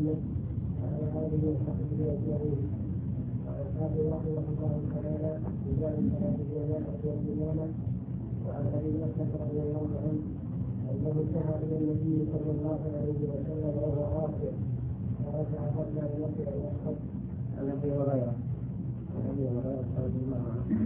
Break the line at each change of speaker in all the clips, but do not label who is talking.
محمد وعلى آله وصحبه أجمعين. وقال رحمه الله تعالى في باب صلاة الجنازة والإمامة وعن أبي بكر رضي الله عنه أنه انتهى إلى النبي صلى الله عليه وسلم وهو راكع فرفع قبل أن يصل إلى الخط عن أبي هريرة رضي الله عنه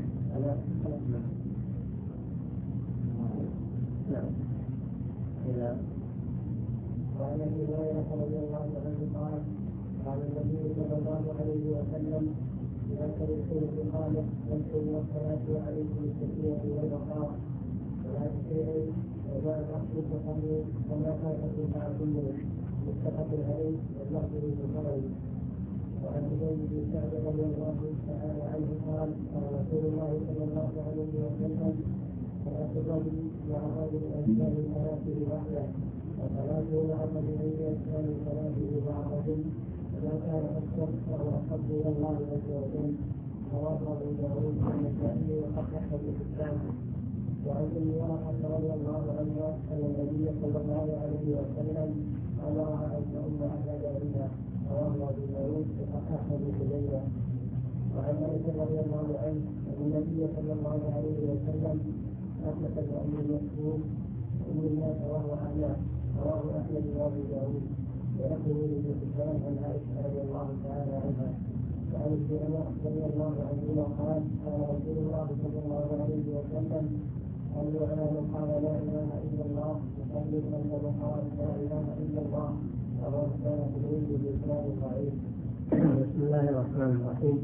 وعن ابي هريره رضي الله عنه قال قال النبي صلى الله عليه وسلم اذا تدخل في قامه يمشوا من الصلاه وعليكم السكينه والبقاء ولا تسيروا وما الاخذ فقالوا وما فاتكم فاعلموا متفق عليه واللفظ للبخاري. وعن ابي بن سعد رضي الله تعالى عنه قال قال رسول الله صلى الله عليه وسلم صلاه الرجل مع رجل اجزاء صلاته وحده وصلاته مع الرجلين اجزاء صلاته مع الرجل وما كان اكثر فهو احب الى الله عز وجل. رواه ابو داود والنسائي وصححه ابن حبان. وعن ام ورقه رضي الله عنها ان النبي صلى الله عليه وسلم امرها ان تؤم اهل بها. رواه ابو داود وصححه ابن حبان. وعن انس رضي الله عنه ان النبي صلى الله عليه وسلم اثبت بأم المسلوب أم الناس وهو أعلى. رواه أحمد وأبو داود ولكن ابن حبان عن عائشة رضي الله تعالى عنها. وعن ابن عمر رضي الله عنهما قال قال رسول الله صلى الله عليه وسلم صلوا على من قال لا إله إلا الله وصلوا على من قال لا إله إلا الله. رواه كان تدريب بإسناد ضعيف.
بسم الله الرحمن الرحيم.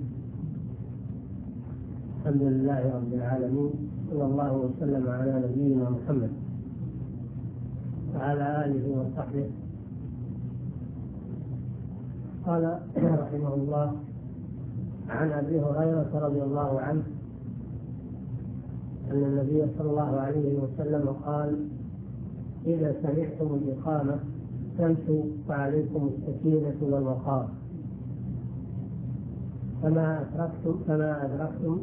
الحمد لله رب العالمين صلى الله وسلم على نبينا محمد وعلى آله وصحبه. قال رحمه الله عن أبي هريرة رضي الله عنه أن النبي صلى الله عليه وسلم قال إذا سمعتم الإقامة فامشوا فعليكم السكينة والوقار فما أدركتم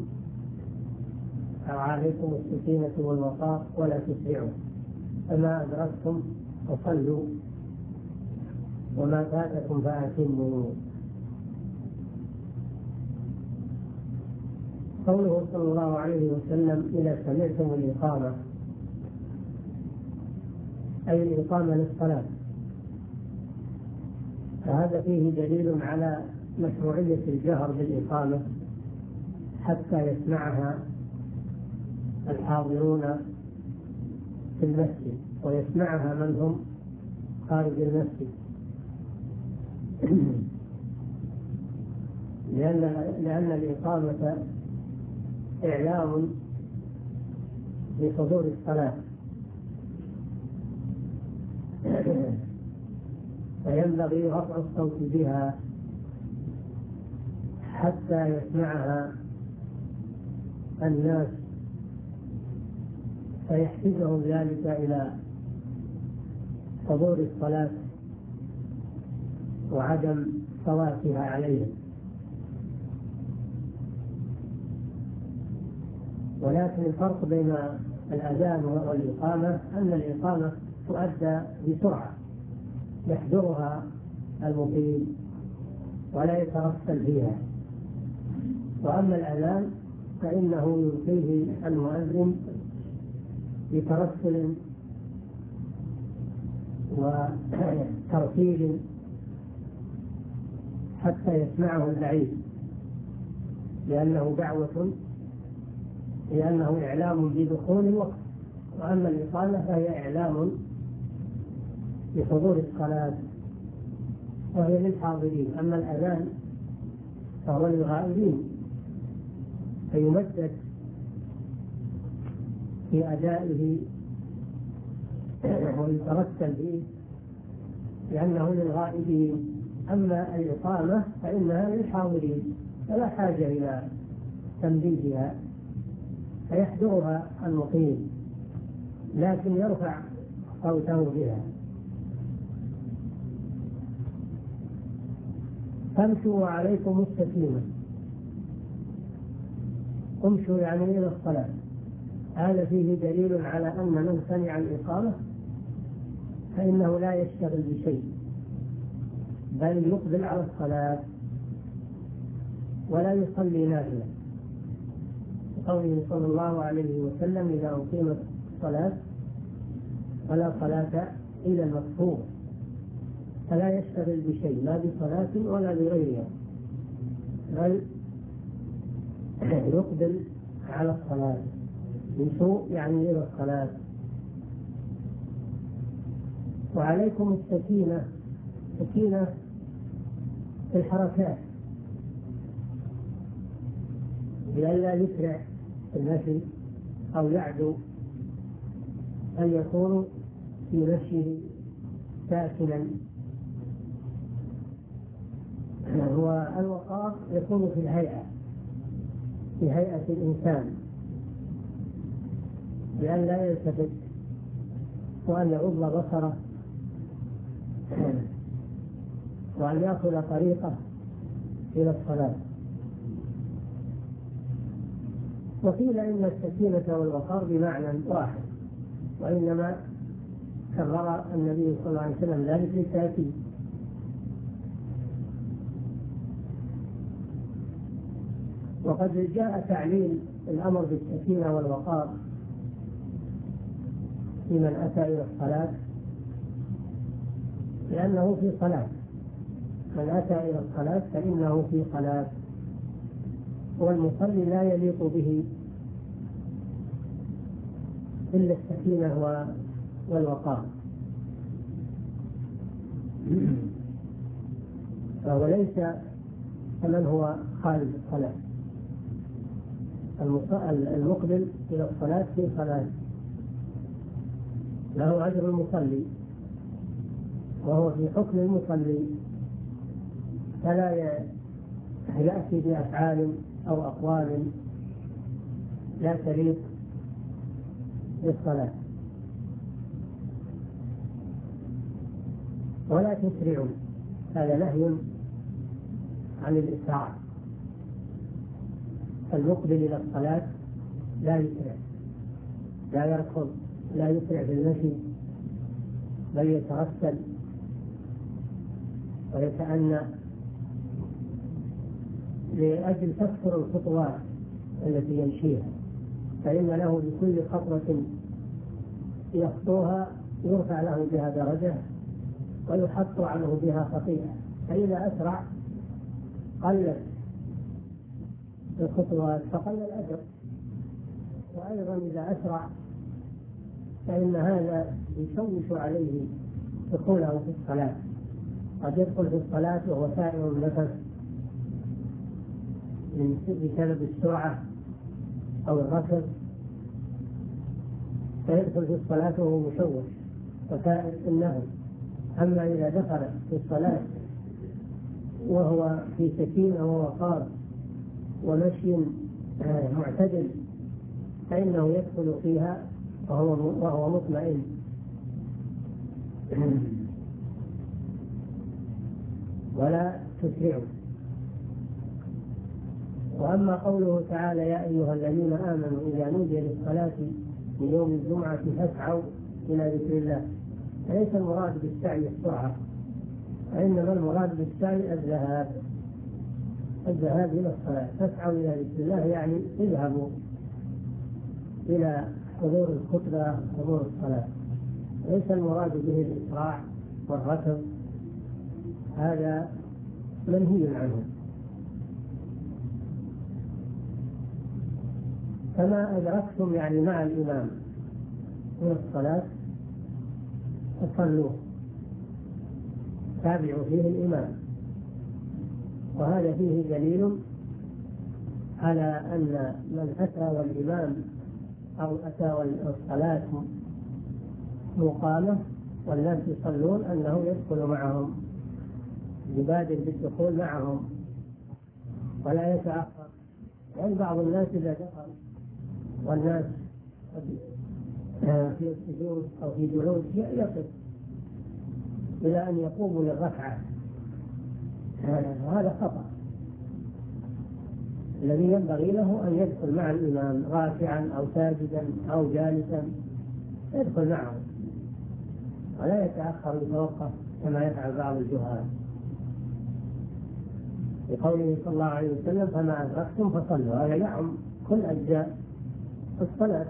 فعليكم السكينة والوقار ولا تسرعوا فما أدركتم فصلوا وما فاتكم فأتموا. قوله صلى الله عليه وسلم إذا سمعتم الإقامة أي الإقامة للصلاة، فهذا فيه دليل على مشروعية الجهر بالإقامة حتى يسمعها الحاضرون في المسجد ويسمعها من هم خارج المسجد، لأن الإقامة إعلام بحضور الصلاة، فينبغي رفع الصوت بها حتى يسمعها الناس فيحفزهم ذلك إلى حضور الصلاة وعدم فواتها عليهم. ولكن الفرق بين الأذان والإقامة أن الإقامة تؤدى بسرعة يحضرها المقيم ولا يترسل فيها، وأما الأذان فإنه يلقيه المؤذن بترسل وترتيل حتى يسمعه البعيد، لأنه إعلام بدخول الوقت. وأما الإقامة فهي إعلام بحضور الصلاة وهي للحاضرين. أما الأذان فهو للغائبين فيمدد في أدائه ويترتل به لأنه للغائبين. أما الإقامة فإنها للحاضرين فلا حاجة إلى تمديدها، فيحضرها المقيم لكن يرفع صوته بها. فامشوا وعليكم السكينة، امشوا يعني إلى الصلاة. هذا فيه دليل على أن من سمع الإقامة فإنه لا يشتغل بشيء بل يقبل على الصلاة ولا يصلي نافلة، قوله صلى الله عليه وسلم: إذا أقيمت الصلاة فلا صلاة إلا المكتوبة، فلا يشتغل بشيء لا بصلاة ولا بغيرها، بل يقبل على الصلاة، يسوء يعني إلى الصلاة. وعليكم السكينة في الحركات، لئلا يسرع في المشي أو يعدو، أن يكون في مشيه ساكنا. والوقار يكون في هيئة الإنسان، لأن لا يلتفت وأن يغض بصره وأن يأخذ طريقه إلى الصلاة. وقيل إن السكينة والوقار بمعنى واحد، وإنما كرر النبي صلى الله عليه وسلم ذلك للتأكيد. وقد جاء تعليل الأمر بالسكينة والوقار في من أتى إلى الصلاة لأنه في صلاة، من أتى إلى الصلاة فإنه في صلاة، والمصلي لا يليق به إلا السكينة والوقار، فهو ليس كمن هو خارج الصلاة. المقبل إلى الصلاة في صلاة له أجر المصلي، وهو في حكم المصلي، فلا يأتي بأفعال أو أقوال لا تليق بالصلاة. ولا تسرعوا، هذا نهي عن الإسراع. المقبل إلى الصلاة لا يسرع، لا يركض، لا يسرع في المشي، بل يترتل ويتأنى لأجل تكثر الخطوات التي يمشيها، فإن له بكل خطوة يخطوها يرفع له بها درجة ويحط عنه بها خطيئة. فإذا أسرع قلت الخطوات فقل الأجر، وأيضا إذا أسرع فإن هذا يشوش عليه دخوله في الصلاة، قد يدخل في الصلاة وهو سائر النفس بسبب السرعة أو الركض، فيدخل في الصلاة وهو مشوش وسائر النفس. أما إذا دخل في الصلاة وهو في سكينة ووقار ومشي معتدل فإنه يدخل فيها وهو مطمئن. ولا تسرعوا. وأما قوله تعالى: يا أيها الذين آمنوا إذا نودي للصلاة من يوم الجمعة فاسعوا إلى ذكر الله، فليس المراد بالسعي السرعة، وإنما المراد بالسعي الذهاب إلى الصلاة. فاسعوا إلى ذكر الله يعني اذهبوا إلى حضور الخطبة، حضور الصلاة. ليس المراد به الإسراع والركض، هذا منهي عنه. فما أدركتم يعني مع الإمام من الصلاة فصلوا، تابعوا فيه الإمام. وهذا فيه دليل على أن من أتى والإمام أو أتى والصلاة مقامة والناس يصلون أنه يدخل معهم، يبادر بالدخول معهم ولا يتأخر. يعني بعض الناس إذا دخل والناس في السجود أو في جلوس يقف إلى أن يقوموا للركعة، هذا خطأ. الذي ينبغي له أن يدخل مع الإمام راكعا أو ساجدا أو جالسا، يدخل معه ولا يتأخر يتوقف كما يفعل بعض الجهال. بقوله صلى الله عليه وسلم فما أدركتم فصلوا، هذا يعم كل أجزاء الصلاة،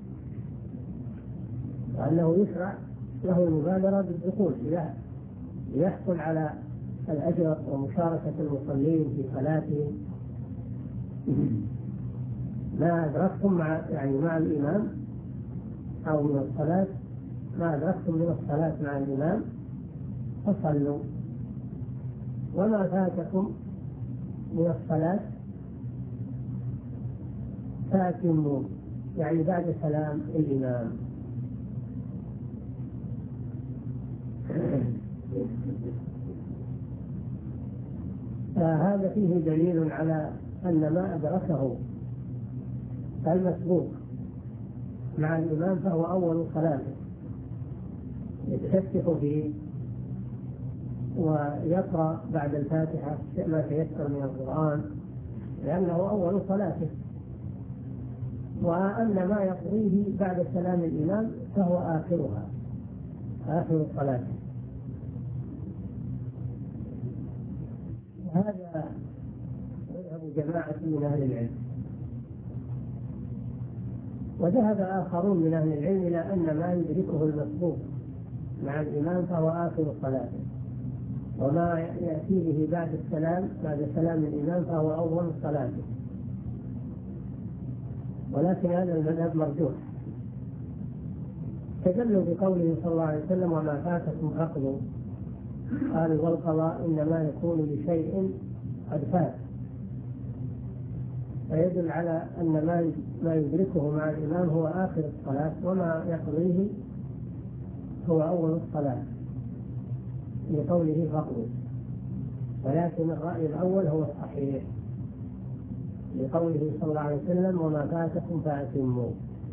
وأنه يشرع له المبادرة بالدخول ليحصل على الأجر ومشاركة المصلين في صلاتهم. ما أدركتم مع الإمام أو من الصلاة، ما أدركتم من الصلاة مع الإمام فصلوا، وما فاتكم من الصلاة فأتموا، يعني بعد سلام الإمام. فهذا فيه دليل على أن ما أدركه المسبوق مع الإمام فهو أول صلاته، يستفتح فيه ويقرأ بعد الفاتحة ما تيسر من القرآن لأنه أول صلاته، وأن ما يقضيه بعد سلام الإمام فهو آخرها، آخر صلاته. هذا مذهب جماعة من أهل العلم. وذهب آخرون من أهل العلم إلى أن ما يدركه المسبوق مع الإمام فهو آخر صلاته، وما يأتي به بعد سلام الإمام فهو أول صلاته. ولكن هذا المذهب مرجوح، استدلوا بقوله صلى الله عليه وسلم وما فاتكم فاقضوا، قالوا والقضاء إنما يكون لشيء قد فات، فيدل على أن ما يدركه مع الإمام هو آخر الصلاة، وما يقضيه هو أول الصلاة لقوله فاقضوا. ولكن الرأي الأول هو الصحيح لقوله صلى الله عليه وسلم وما فاتكم فأتموا.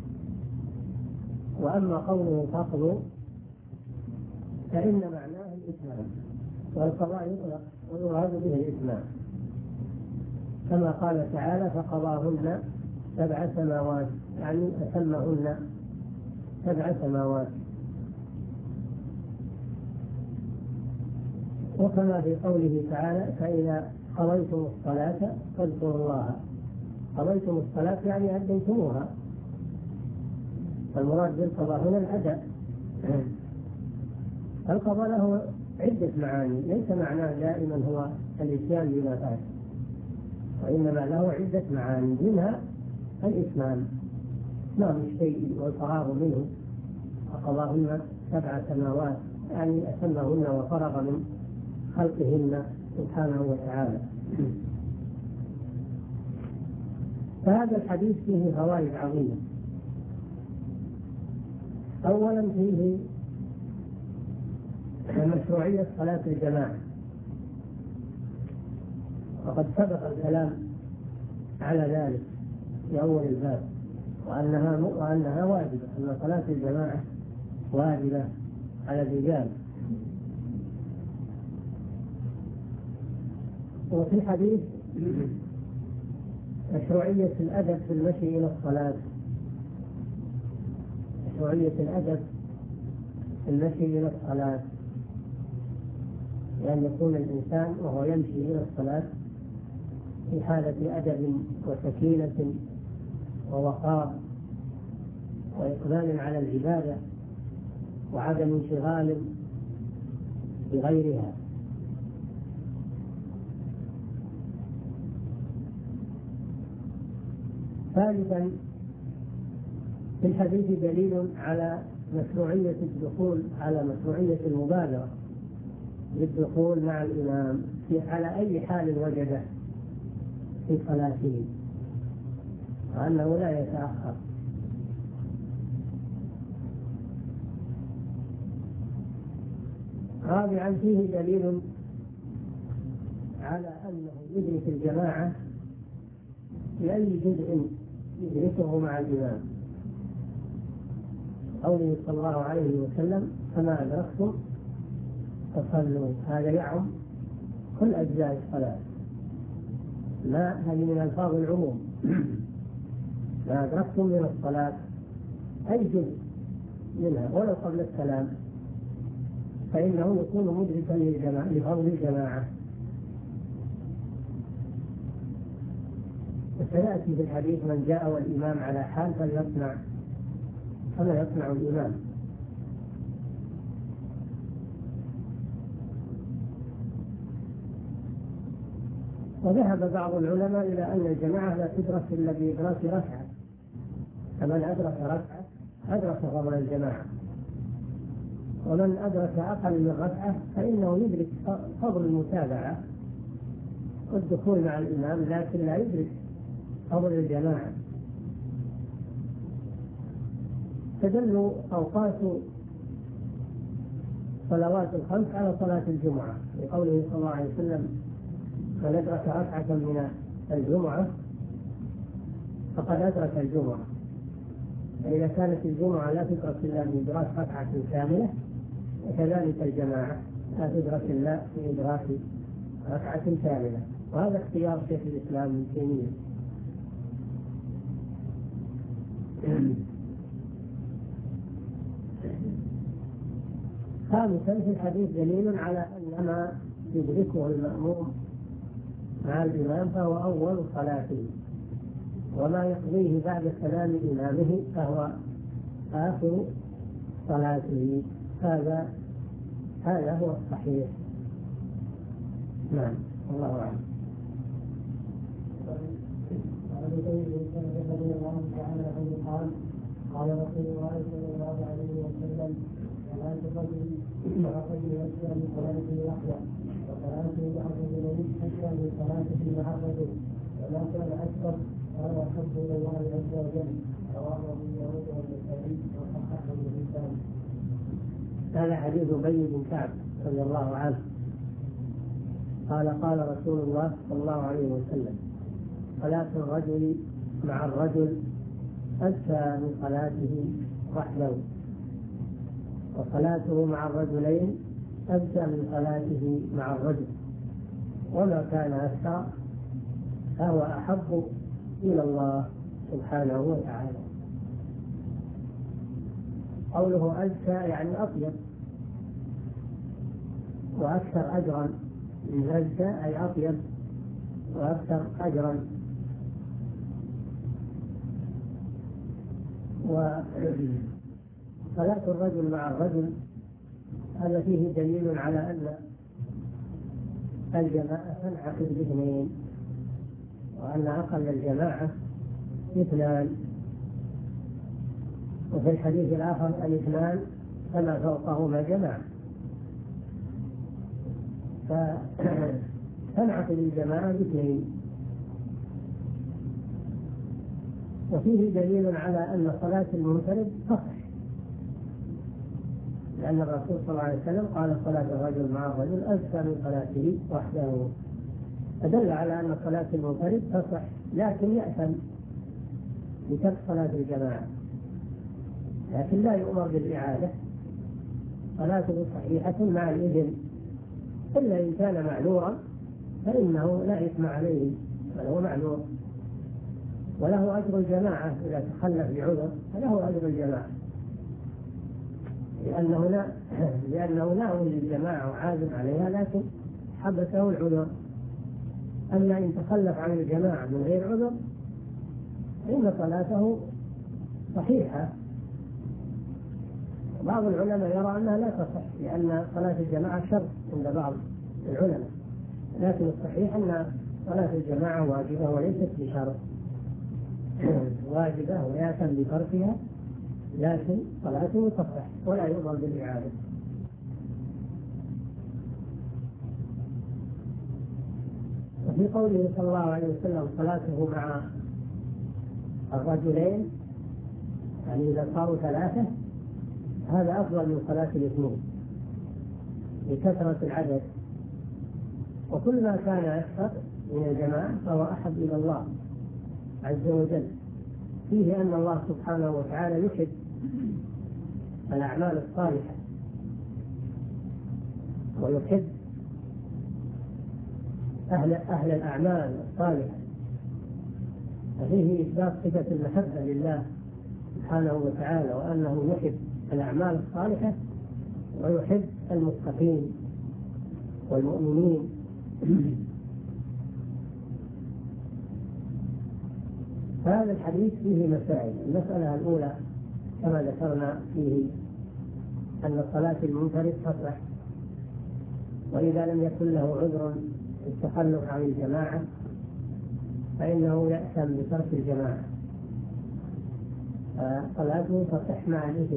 وأما قوله فاقضوا فإن معناه الإتمام، والقضاء يطلق ويراد به الإتمام، كما قال تعالى فقضاهن 7 سماوات، يعني أتمهن 7 سماوات. وكما في قوله تعالى فإذا قضيتم الصلاة فاذكروا الله، قضيتم الصلاة يعني أديتموها، المراد بالقضاء هنا الأداء. القضاء له عدة معاني، ليس معناه دائما هو الإتيان بما فات، وإنما له عدة معاني، منها الإتمام، إتمام الشيء والفراغ منه. فقضاهن 7 سماوات يعني أتمهن وفرغ من خلقهن سبحانه وتعالى. فهذا الحديث فيه فوائد عظيمة. أولا فيه مشروعية صلاة الجماعة، وقد سبق الكلام على ذلك في أول الباب، وأنها واجبة، أن صلاة الجماعة واجبة على الرجال. وفي الحديث مشروعية الأدب في المشي إلى الصلاة، مشروعية الأدب في المشي إلى الصلاة، لأن يكون الإنسان وهو يمشي إلى الصلاة في حالة أدب وسكينة ووقار وإقبال على العبادة وعدم انشغال بغيرها. ثالثا في الحديث دليل على مشروعية الدخول، على مشروعية المبادرة للدخول مع الإمام على أي حال وجده في صلاته، وأنه لا يتأخر. رابعا فيه دليل على أنه يدرك الجماعة في أي جزء يدركه مع الإمام، قوله صلى الله عليه وسلم فما أدركتم فصلوا، هذا يعم كل أجزاء الصلاة، ما هذه من ألفاظ العموم. ما أدركتم من الصلاة أي جزء منها ولو قبل السلام فإنه يكون مدركا لفضل الجماعة. سيأتي في الحديث من جاء والإمام على حال فليصنع كما يصنع الإمام. وذهب بعض العلماء إلى أن الجماعة لا تدرك إلا بإدراك ركعة، فمن أدرك ركعة أدرك فضل الجماعة، ومن أدرك أقل من ركعة فإنه يدرك فضل المتابعة والدخول مع الإمام، لكن لا يدرك فضل الجماعة. تدل أوقات صلوات الخمس على صلاة الجمعة لقوله صلى الله عليه وسلم: من أدرك ركعة من الجمعة فقد أدرك الجمعة. فإذا كانت الجمعة لا تدرك إلا بإدراك ركعة كاملة، وكذلك الجماعة لا تدرك إلا بإدراك ركعة كاملة. وهذا اختيار شيخ الإسلام ابن تيمية. خامسا، في الحديث دليل على أن ما يدركه المأموم مع الإمام فهو أول صلاته، وما يقضيه بعد سلام إمامه فهو آخر صلاته. هذا هو الصحيح. نعم، الله أعلم.
قال رسول الله صلى الله عليه وسلم: صلاة الرجل مع الرجل أكثر من صلاته وحده، وصلاته مع الرجل أكثر من صلاته مع الرجل، وما كان أكثر فهو أحب إلى الله عز وجل. رواه أبو داود والنسائي وصححه الإنسان.
هذا حديث أبي بن كعب رضي الله عنه قال: قال رسول الله صلى الله عليه وسلم: صلاة الرجل مع الرجل أزكى من صلاته وحده، وصلاته مع الرجلين أزكى من صلاته مع الرجل، وما كان أكثر فهو أحب إلى الله سبحانه وتعالى. قوله أزكى يعني أطيب، وأكثر أجرا من أزكى أي أطيب وأكثر أجرا. وصلاة الرجل مع الرجل هذا فيه دليل على أن الجماعة تنعقد باثنين، وأن أقل الجماعة اثنان. وفي الحديث الآخر: الاثنان فما فوقهما جماعة. فتنعقد الجماعة باثنين. وفيه دليل على أن صلاة المنفرد تصح، لأن الرسول صلى الله عليه وسلم قال: صلاة الرجل مع الرجل أزكى من صلاته وحده. فدل على أن صلاة المنفرد تصح، لكن يأثم بترك صلاة الجماعة، لكن لا يؤمر بالإعادة. صلاته صحيحة مع الإذن، إلا إن كان معذورا فإنه لا إثم عليه، بل هو معذور وله أجر الجماعة. إذا تخلف بعذر فله أجر الجماعة، لأنه ناوي للجماعة وعازم عليها، لكن حبسه العذر. أما إن تخلف عن الجماعة من غير عذر فإن صلاته صحيحة. بعض العلماء يرى أنها لا تصح، لأن صلاة الجماعة شرط عند بعض العلماء، لكن الصحيح أن صلاة الجماعة واجبة وليست بشرط، واجبة ويأثم بتركها، لكن صلاته تصح ولا يؤمر بالإعادة. وفي قوله صلى الله عليه وسلم: صلاته مع الرجلين، يعني إذا صاروا ثلاثة، هذا أفضل من صلاة الاثنين لكثرة العدد. وكل ما كان أكثر من الجماعة فهو أحب إلى الله عز وجل. فيه أن الله سبحانه وتعالى يحب الأعمال الصالحة ويحب أهل الأعمال الصالحة، ففيه إثبات صفة المحبة لله سبحانه وتعالى، وأنه يحب الأعمال الصالحة ويحب المتقين والمؤمنين. هذا الحديث فيه مسائل. المسألة الأولى كما ذكرنا فيه أن صلاة المنفرد تصح، وإذا لم يكن له عذر التخلف عن الجماعة فإنه يأثم بترك الجماعة، فصلاته تصح مع الإثم.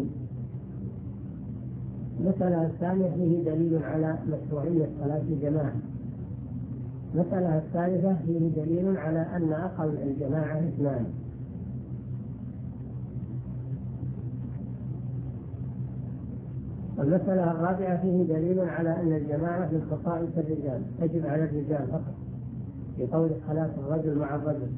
المسألة الثانية فيه دليل على مشروعية صلاة الجماعة. المسألة الثالثة فيه دليل على أن أقل الجماعة 2. المسألة الرابعة فيه دليل على أن الجماعة من خصائص الرجال، تجب على الرجال فقط، بقول صلاة الرجل مع الرجل،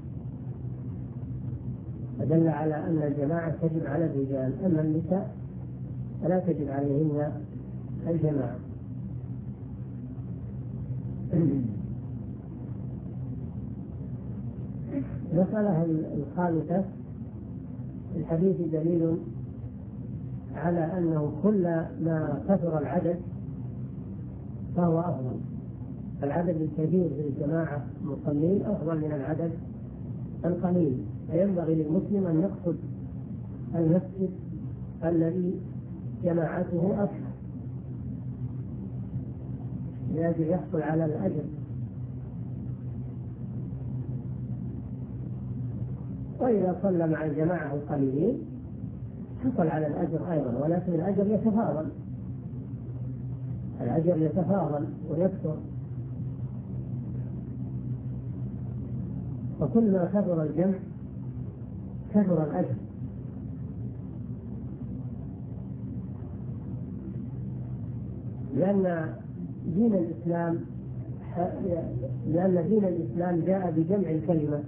فدل على أن الجماعة تجب على الرجال، أما النساء فلا تجب عليهن الجماعة. المسألة الخامسة الحديث دليل على أنه كل ما كثر العدد فهو أفضل. العدد الكبير في الجماعة المصلين أفضل من العدد القليل، فينبغي للمسلم أن يقصد المسجد الذي جماعته أكثر لأجل يحصل على الأجر. وإذا صلى مع الجماعة القليلين حصل على الأجر أيضا، ولكن الأجر يتفاضل ويكثر، وكل ما كثر الجمع كثر الأجر. لأن دين الإسلام جاء بجمع الكلمة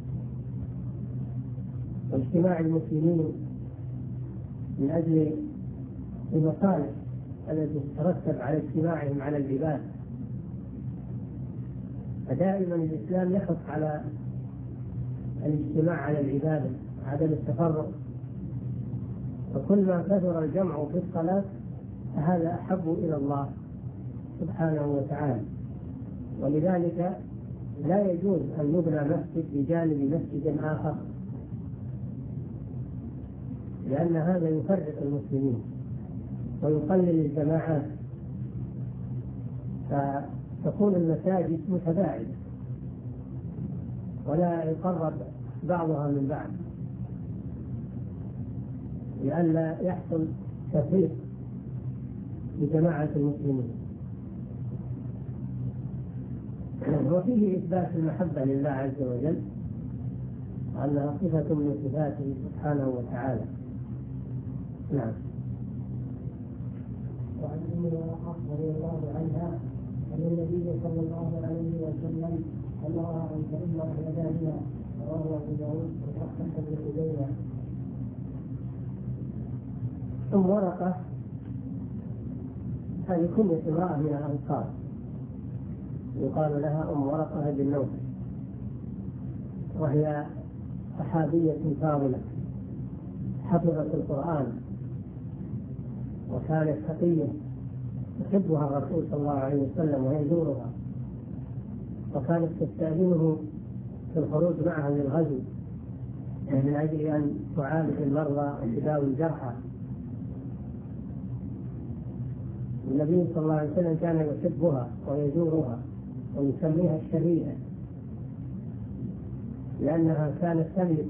واجتماع المسلمين من أجل المصالح التي تترتب على اجتماعهم على العباد. فدائما الإسلام يحث على الاجتماع على العبادة، عدم التفرق، وكل ما كثر الجمع في الصلاة فهذا أحب إلى الله سبحانه وتعالى. ولذلك لا يجوز أن يبنى مسجد بجانب مسجد آخر، لأن هذا يفرق المسلمين ويقلل الجماعات، فتكون المساجد متباعدة ولا يقرب بعضها من بعض، لئلا يحصل تفريق لجماعة المسلمين. وفيه إثبات المحبة لله عز وجل، أنها صفة من صفاته سبحانه وتعالى. نعم.
وعن ام ورقه رضي الله عنها ان النبي صلى الله عليه وسلم امرها ان تؤم اهل دارها، رواه ابو داود وصححه ابن حبيبه.
ام ورقه هذه كنية امرأة من الأنصار يقال لها ام ورقة بن نوفل، وهي صحابية فاضلة حفظت القرآن وكانت تقية يحبها الرسول صلى الله عليه وسلم ويزورها، وكانت تستأذنه في الخروج معها للغزو من أجل أن تعالج المرضى وتداوي الجرحى. النبي صلى الله عليه وسلم كان يحبها ويزورها ويسميها الشريعة، لأنها كانت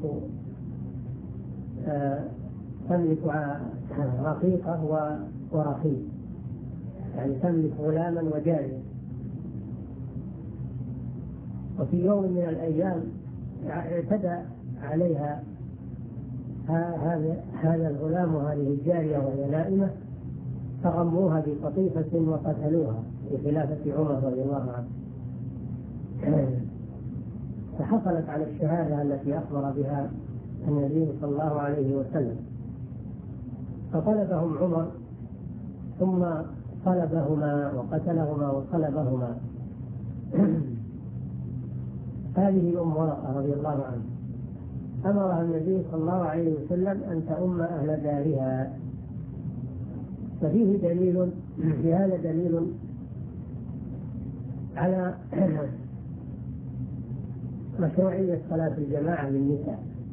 تملك رقيقة ورقيق، يعني تملك غلاما وجارية. وفي يوم من الأيام اعتدى عليها هذا الغلام وهذه الجارية وهي نائمة، فرموها بقطيفة وقتلوها في خلافة عمر رضي الله عنه. فحصلت على الشهادة التي أخبر بها النبي صلى الله عليه وسلم، فطلبهم عمر ثم طلبهما وقتلهما وطلبهما. هذه أم ورقة رضي الله عنها أمرها النبي صلى الله عليه وسلم أن تؤم أهل دارها. ففيه دليل في هذا دليل على مشروعية صلاة الجماعة للنساء،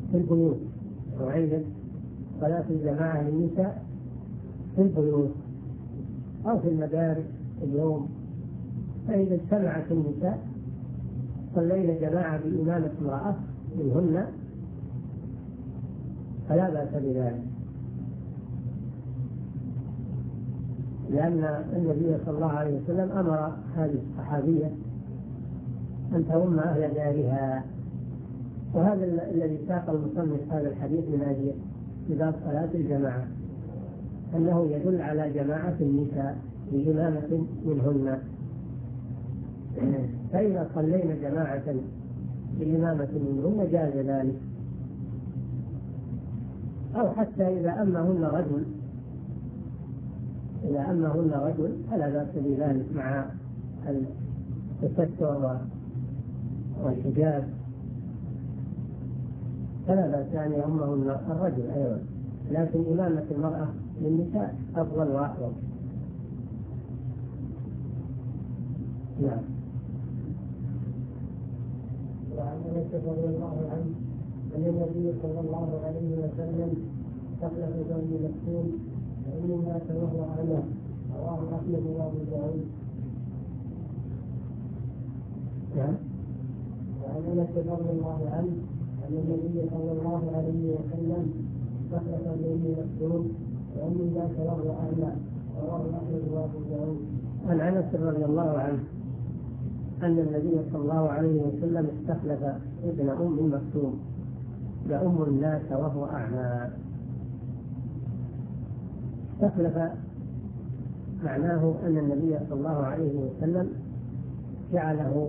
في البيوت، وعيد صلاة الجماعة للنساء في البيوت أو في المدارس اليوم. فإذا اجتمعت النساء صلينا جماعة بإمامة امرأة منهن فلا بأس بذلك، لأن النبي صلى الله عليه وسلم أمر هذه الصحابية أن تؤم أهل دارها. وهذا الذي ساق المصنف هذا الحديث من أجل باب صلاة الجماعة، أنه يدل على جماعة النساء بإمامة منهن. فإذا صلينا جماعة بإمامة منهن جاز ذلك، أو حتى إذا أمهن رجل فلا بأس بذلك مع التستر والحجاب، فلا بأس أن يؤمهن الرجل أيضا، لكن إمامة المرأة للنساء أفضل وأحوط. نعم.
وعن انس رضي الله عنه ان النبي صلى الله عليه وسلم استخلف بني مكتوم وان الناس وهو اعلم، رواه احمد وابو داود. وعن انس رضي الله عنه ان النبي صلى الله عليه وسلم استخلف بني مكتوم وان الناس وهو اعلم، رواه احمد وابو داود.
عن انس رضي الله عنه أن النبي صلى الله عليه وسلم استخلف ابن أم مكتوم يؤم الناس وهو أعمى. استخلف معناه أن النبي صلى الله عليه وسلم جعله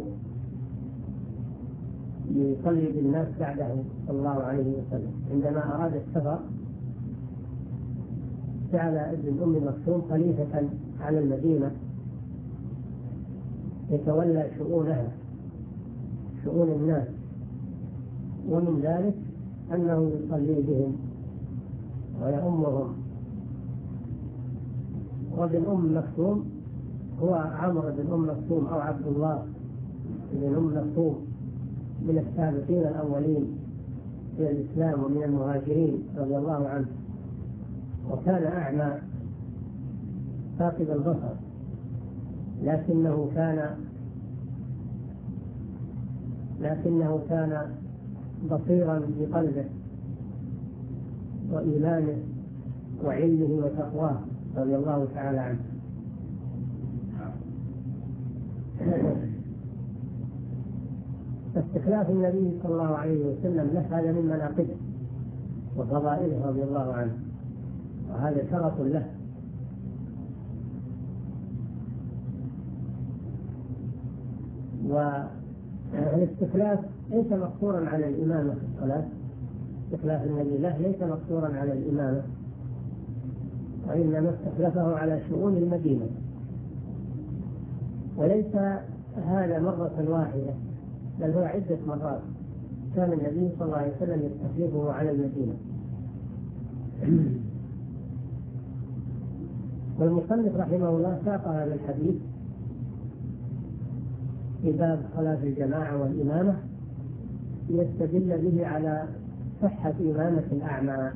يصلي بالناس بعده صلى الله عليه وسلم. عندما أراد السفر جعل ابن أم مكتوم خليفة على المدينة يتولى شؤونها، شؤون الناس، ومن ذلك أنه يصلي بهم ويؤمهم. وابن أم مكتوم هو عمرو بن أم مكتوم أو عبد الله بن أم مكتوم من السابقين الأولين في الإسلام ومن المهاجرين رضي الله عنه، وكان أعمى فاقد البصر، لكنه كان بصيرا بقلبه وإيمانه وعلمه وتقواه رضي الله تعالى عنه. فاستخلاف النبي صلى الله عليه وسلم له هذا من مناقبه وفضائله رضي الله عنه، وهذا شرف له. والاستخلاف ليس مقصورا على الإمامة في الصلاة، استخلاف النبي له ليس مقصورا على الإمامة، وإنما استخلفه على شؤون المدينة. وليس هذا مرة واحدة، بل هو عدة مرات كان النبي صلى الله عليه وسلم يستخلفه على المدينة. والمصنف رحمه الله ساق هذا الحديث في باب صلاة الجماعة والإمامة يستدل به على صحة إمامة الأعمى،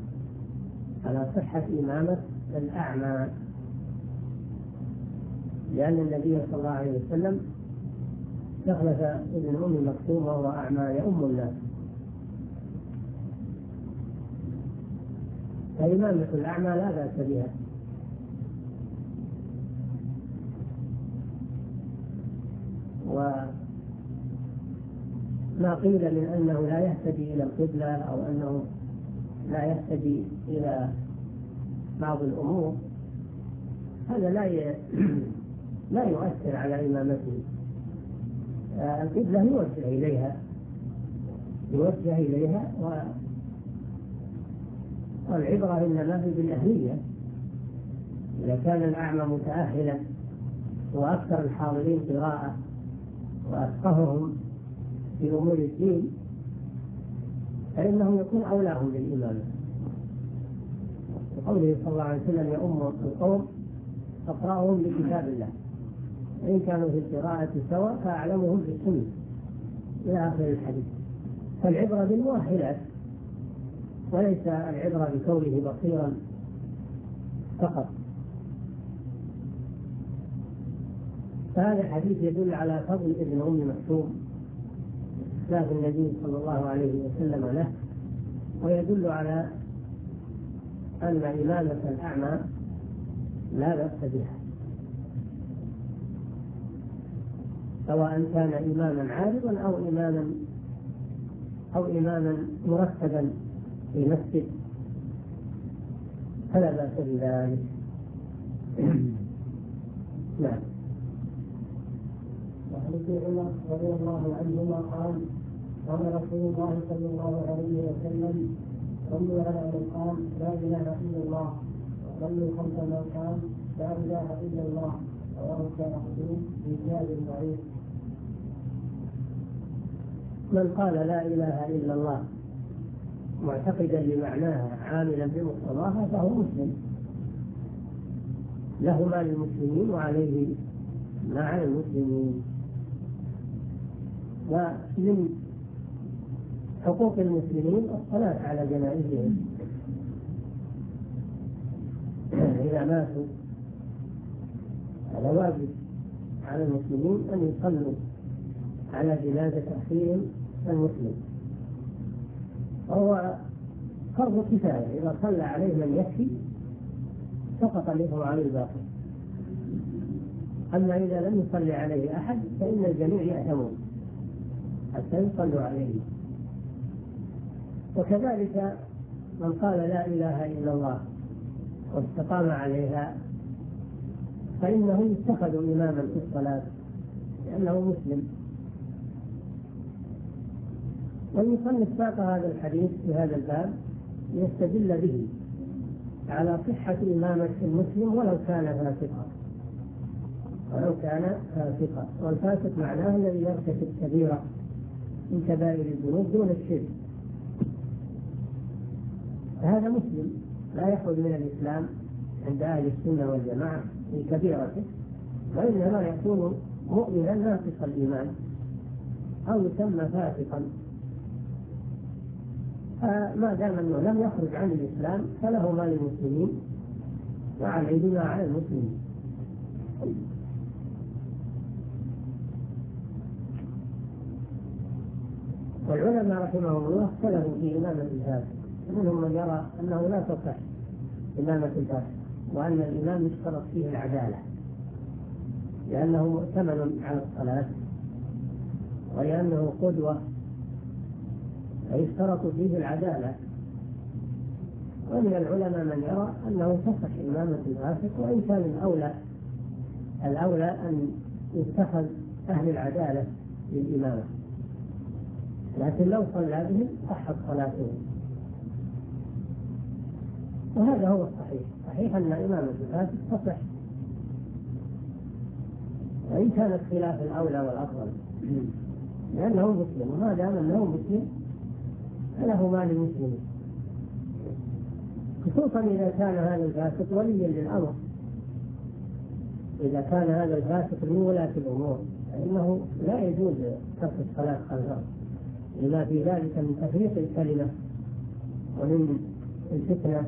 لأن النبي صلى الله عليه وسلم استخلف ابن أم مكتوم وهو أعمى يؤم الناس. فإمامة الأعمى لا بأس بها. وما قيل من أنه لا يهتدي إلى القبلة أو أنه لا يهتدي إلى بعض الأمور، هذا لا يؤثر على إمامته. القبلة يوجه إليها والعبرة إنما هي بالأهلية. إذا كان الأعمى متأهلا وأكثر الحاضرين قراءة وأفقههم في أمور الدين فإنه يكون أولاهم بالإمامة. وقوله صلى الله عليه وسلم يؤم القوم أقرأهم بكتاب الله، وإن كانوا في القراءة سواء فأعلمهم بالسنة إلى آخر الحديث. فالعبرة بالمؤهلات وليس العبرة بكونه بصيرا فقط. فهذا الحديث يدل على فضل ابن أم مكتوم إسلام النبي صلى الله عليه وسلم له، ويدل على أن إمامة الأعمى لا بأس بها، سواء كان إماما عارضا أو إماما مرتبا في مسجد فلا بأس بذلك. نعم.
وعن ابن عمر رضي الله عنهما قال قال رسول الله صلى الله عليه وسلم صلوا على من قال لا اله الا الله وصلوا خلف من قال لا اله الا الله، رواه الدارقطني بإسناد ضعيف.
من قال لا اله الا الله معتقدا لمعناها عاملا بمقتضاها فهو مسلم، له ما للمسلمين وعليه ما على المسلمين. ومن حقوق المسلمين الصلاة على جنائزهم إذا ماتوا، هذا واجب على المسلمين أن يصلوا على جنازة أخيهم المسلم، وهو فرض كفاية، إذا صلى عليه من يكفي سقط الإثم عن الباقي. أما إذا لم يصلي عليه أحد فإن الجميع يأثمون حتى يصلوا عليه. وكذلك من قال لا إله إلا الله واستقام عليها فإنه يتخذ إماما في الصلاة لأنه مسلم. والمصنف ساق هذا الحديث في هذا الباب يستدل به على صحة إمامة المسلم ولو كان فاسقا، والفاسق معناه الذي يرتكب كبيرة من كبائر الذنوب دون الشرك، فهذا مسلم لا يخرج من الإسلام عند أهل السنة والجماعة في كبيرته، وإنما يكون مؤمنا ناقص الإيمان أو يسمى فاسقا. فما دام أنه لم يخرج عن الإسلام فله ما للمسلمين وعليه ما على المسلمين. والعلماء رحمهم الله اختلفوا في إمامة الفاسق، منهم من يرى أنه لا تصح إمامة الفاسق، وأن الإمام يشترط فيه العدالة لأنه مؤتمن على الصلاة ولأنه قدوة فيشترط فيه العدالة. ومن العلماء من يرى أنه تصح إمامة الفاسق، وإن كان الأولى أن يتخذ أهل العدالة للإمامة، لكن لو صلى بهم صحت صلاتهم. وهذا هو الصحيح، صحيح أن إمامة الفاسق تصح وإن كانت خلاف الأولى والأفضل، لأنه مسلم، وما دام أنه مسلم فله ما للمسلمين، خصوصا إذا كان هذا الفاسق وليا للأمر. إذا كان هذا الفاسق من ولاة الأمور فإنه لا يجوز ترك الصلاة خلفه، لما في ذلك من تفريق الكلمة ومن الفتنة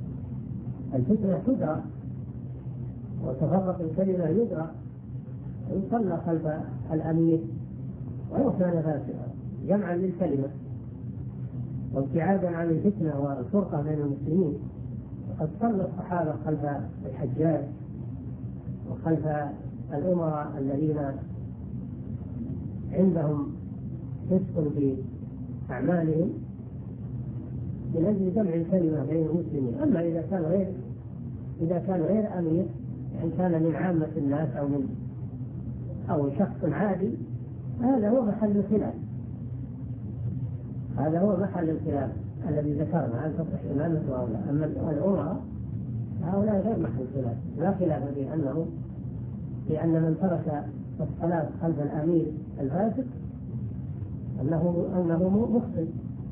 تدرى، وتفرق الكلمة يدرى، يصلى خلف الأمير ولو كان فاسقا جمعا للكلمة وابتعادا عن الفتنة والفرقة بين المسلمين. وقد صلى الصحابة خلف الحجاج وخلف الأمراء الذين عندهم فسق في أعمالهم من أجل جمع الكلمة بين المسلمين. أما إذا كان غير أمير، يعني كان من عامة الناس أو شخص عادي، هذا هو محل الخلاف، الذي ذكرنا أن تصح إمامته أو لا. أما الأمراء هؤلاء غير محل الخلاف، لا خلاف في أن من ترك الصلاة خلف الأمير الفاسق أنه مخطئ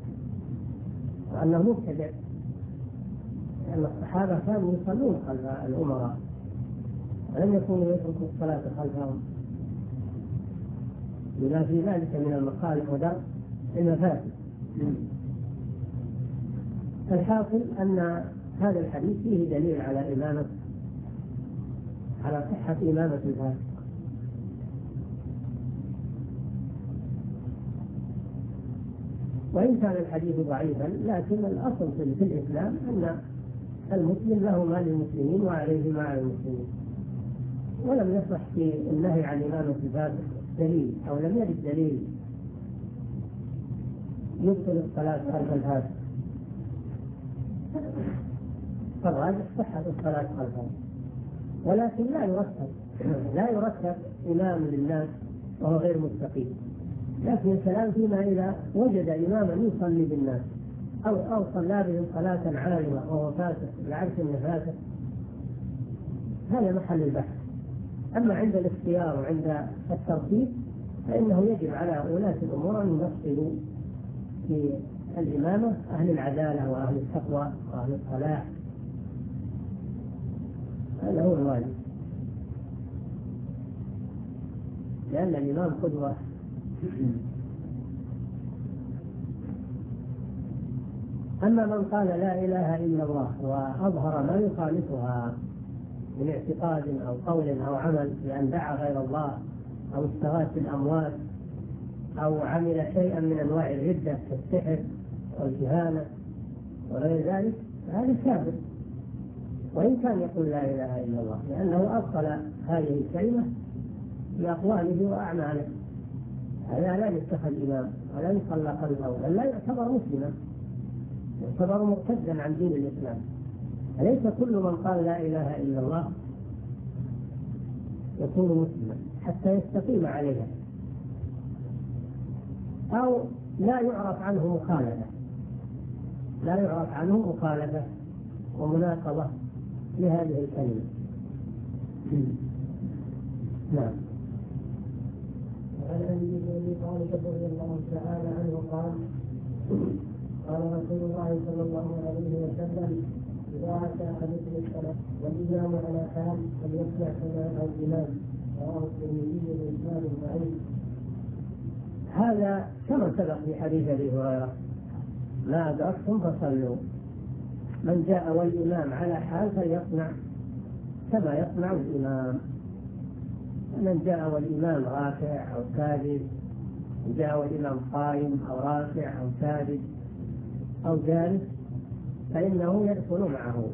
وأنه مبتدع، لأن الصحابة كانوا يصلون خلف الأمراء ولم يكونوا يتركوا الصلاة خلفهم، لما في ذلك من المصالح ودرء المفاسد. الحاصل أن هذا الحديث فيه دليل على صحة إمامة الفاسق. وإن كان الحديث ضعيفا لكن الأصل في الإسلام أن المسلم له ما للمسلمين وعليه ما على المسلمين، ولم يصح في النهي عن إمامة الفاسق دليل، أو لم يرد دليل يبطل الصلاة خلف الفاسق، فالراجح صحة الصلاة خلفه. ولكن لا يرتب إمام للناس وهو غير مستقيم، لكن الكلام فيما إذا وجد إماما يصلي بالناس أو صلى بهم صلاة عارضة وهو فاسق يعرف أنه فاسق، هذا محل البحث. أما عند الاختيار وعند الترتيب فإنه يجب على ولاة الأمور أن يفصلوا في الإمامة أهل العدالة وأهل التقوى وأهل الصلاح، هذا هو الواجب، لأن الإمام قدوة. أما من قال لا إله إلا الله وأظهر ما يخالفها من اعتقاد أو قول أو عمل، بأن دعا غير الله أو استغاث بالأموات أو عمل شيئا من أنواع الردة كالسحر والكهانة وغير ذلك، هذا كافر وإن كان يقول لا إله إلا الله، لأنه أبطل هذه الكلمة بأقواله وأعماله. هذا لا يتخذ إمام ولا يصلى خلفه، بل لا يعتبر مسلما، يعتبر مرتدا عن دين الإسلام. أليس كل من قال لا إله إلا الله يكون مسلما حتى يستقيم عليها، أو لا يعرف عنه مخالفة ومناقضة لهذه الكلمة. نعم.
وعن علي بن ابي طالب رضي الله تعالى عنه قال رسول الله صلى الله عليه وسلم: اذا اتى احدكم الصلاه والامام على حال فليسمع سماع الامام. رواه الترمذي باسناد ضعيف.
هذا كما سبق في حديث ابي هريره: ما ادركتم فصلوا، من جاء والامام على حال فليصنع كما يصنع الامام. من جاء والإمام رافع أو ساجد، جاء والإمام قائم أو رافع أو ساجد أو جالس، فإنه يدخل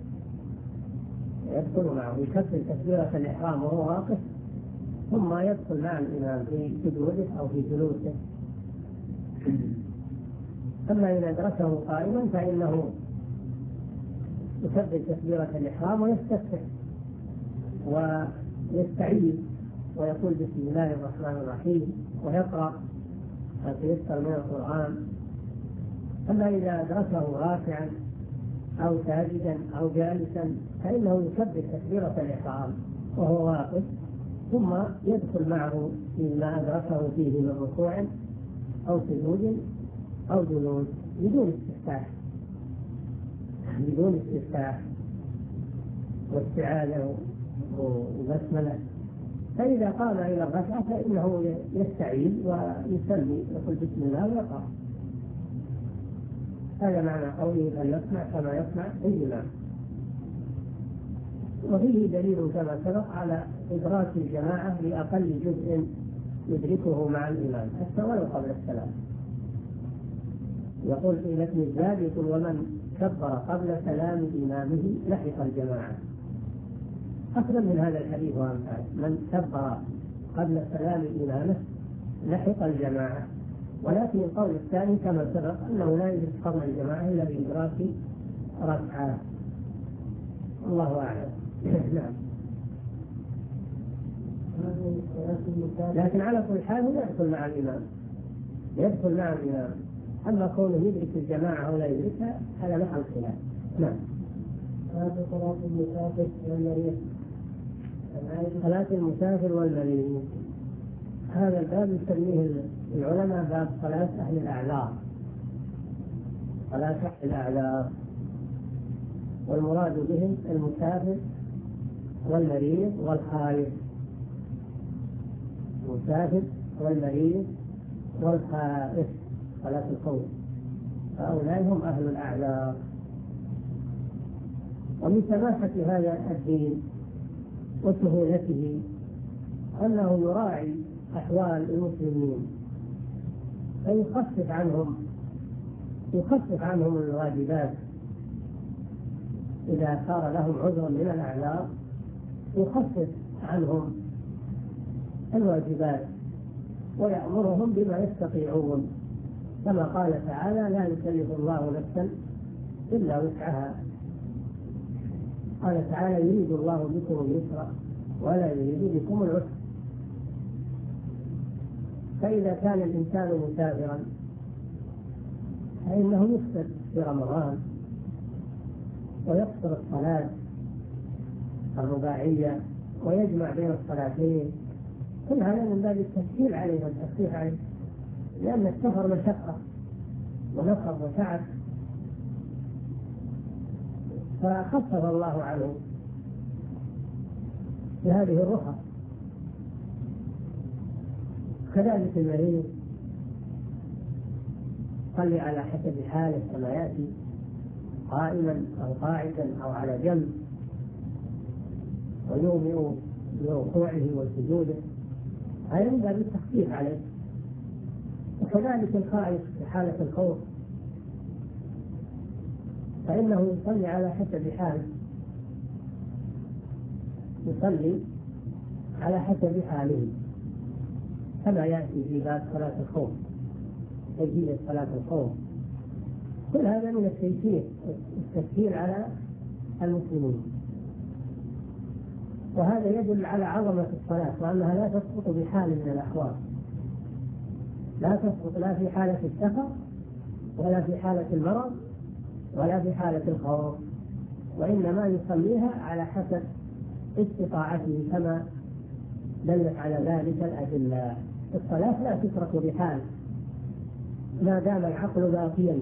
معه يكبر تكبيرة الإحرام وهو واقف، ثم يدخل مع الإمام في سجوده أو في جلوسه. أما إذا أدركه قائما فإنه يكبر تكبيرة الإحرام ويستفتح ويستعيذ ويقول بسم الله الرحمن الرحيم ويقرأ ما تيسر من القرآن. أما إذا أدركه رافعا أو ساجدا أو جالسا فإنه يكبر تكبيرة الإحرام وهو واقف، ثم يدخل معه فيما أدركه فيه من ركوع أو سجود أو جلوس بدون استفتاح واستعاذة وبسملة. فإذا قام إلى الركعة فإنه يستعيذ ويسلي يقول بسم الله ويقرأ. هذا معنى قوله فليصنع كما يصنع الإمام. وفيه دليل كما سبق على إدراك الجماعة لأقل جزء يدركه مع الإمام حتى ولو قبل السلام. يقول في لكن الزاد يقول: ومن كبر قبل سلام إمامه لحق الجماعة. أفضل من هذا الحديث وأمثاله: من كبر قبل سلام إمامه لحق الجماعة. ولكن القول الثاني كما سبق أنه لا يدرك قبل الجماعة إلا بإدراك ركعة. الله أعلم. نعم. لكن على كل حال يدخل مع الإمام. أما كونه يدرك الجماعة أو لا يدركها هذا محل خلاف. نعم.
صلاة المسافر والمريض.
صلاة المسافر والمريض، هذا الباب يسميه العلماء باب صلاة أهل الأعذار، والمراد بهم المسافر والمريض والخائف. المسافر والمريض والخائف صلاة الخوف، هؤلاء هم أهل الأعذار. ومن سماحة هذا الدين وسهولته أنه يراعي أحوال المسلمين فيخفف عنهم الواجبات إذا صار لهم عذر من الأعذار، يخفف عنهم الواجبات ويأمرهم بما يستطيعون، كما قال تعالى: لا يكلف الله نفسا إلا وسعها. قال تعالى: يريد الله بكم اليسر ولا يريد بكم العسر. فإذا كان الإنسان مسافرا فإنه يفطر في رمضان ويقصر الصلاة الرباعية ويجمع بين الصلاتين، كل هذا من باب التسهيل عليه والتخفيف عليه، لأن السفر مشقة ونصب وتعب، فخفف الله عنه بهذه الرخص. كذلك المريض صلي على حسب حاله كما يأتي، قائما أو قاعدا أو على جنب، ويومئ بركوعه وسجوده، هذا من باب التخفيف عليه. وكذلك الخائف في حالة الخوف فإنه يصلي على حسب حاله، يصلي على حسب حاله كما يأتي في باب صلاة الخوف، تجهيز صلاة الخوف. كل هذا من التيسير والتسهيل على المسلمين، وهذا يدل على عظمة الصلاة وأنها لا تسقط بحال من الأحوال، لا تسقط لا في حالة السفر ولا في حالة المرض ولا في حالة الخوف، وإنما يصليها على حسب استطاعته كما دلت على ذلك الأدلة. الصلاة لا تترك بحال ما دام العقل باقيا.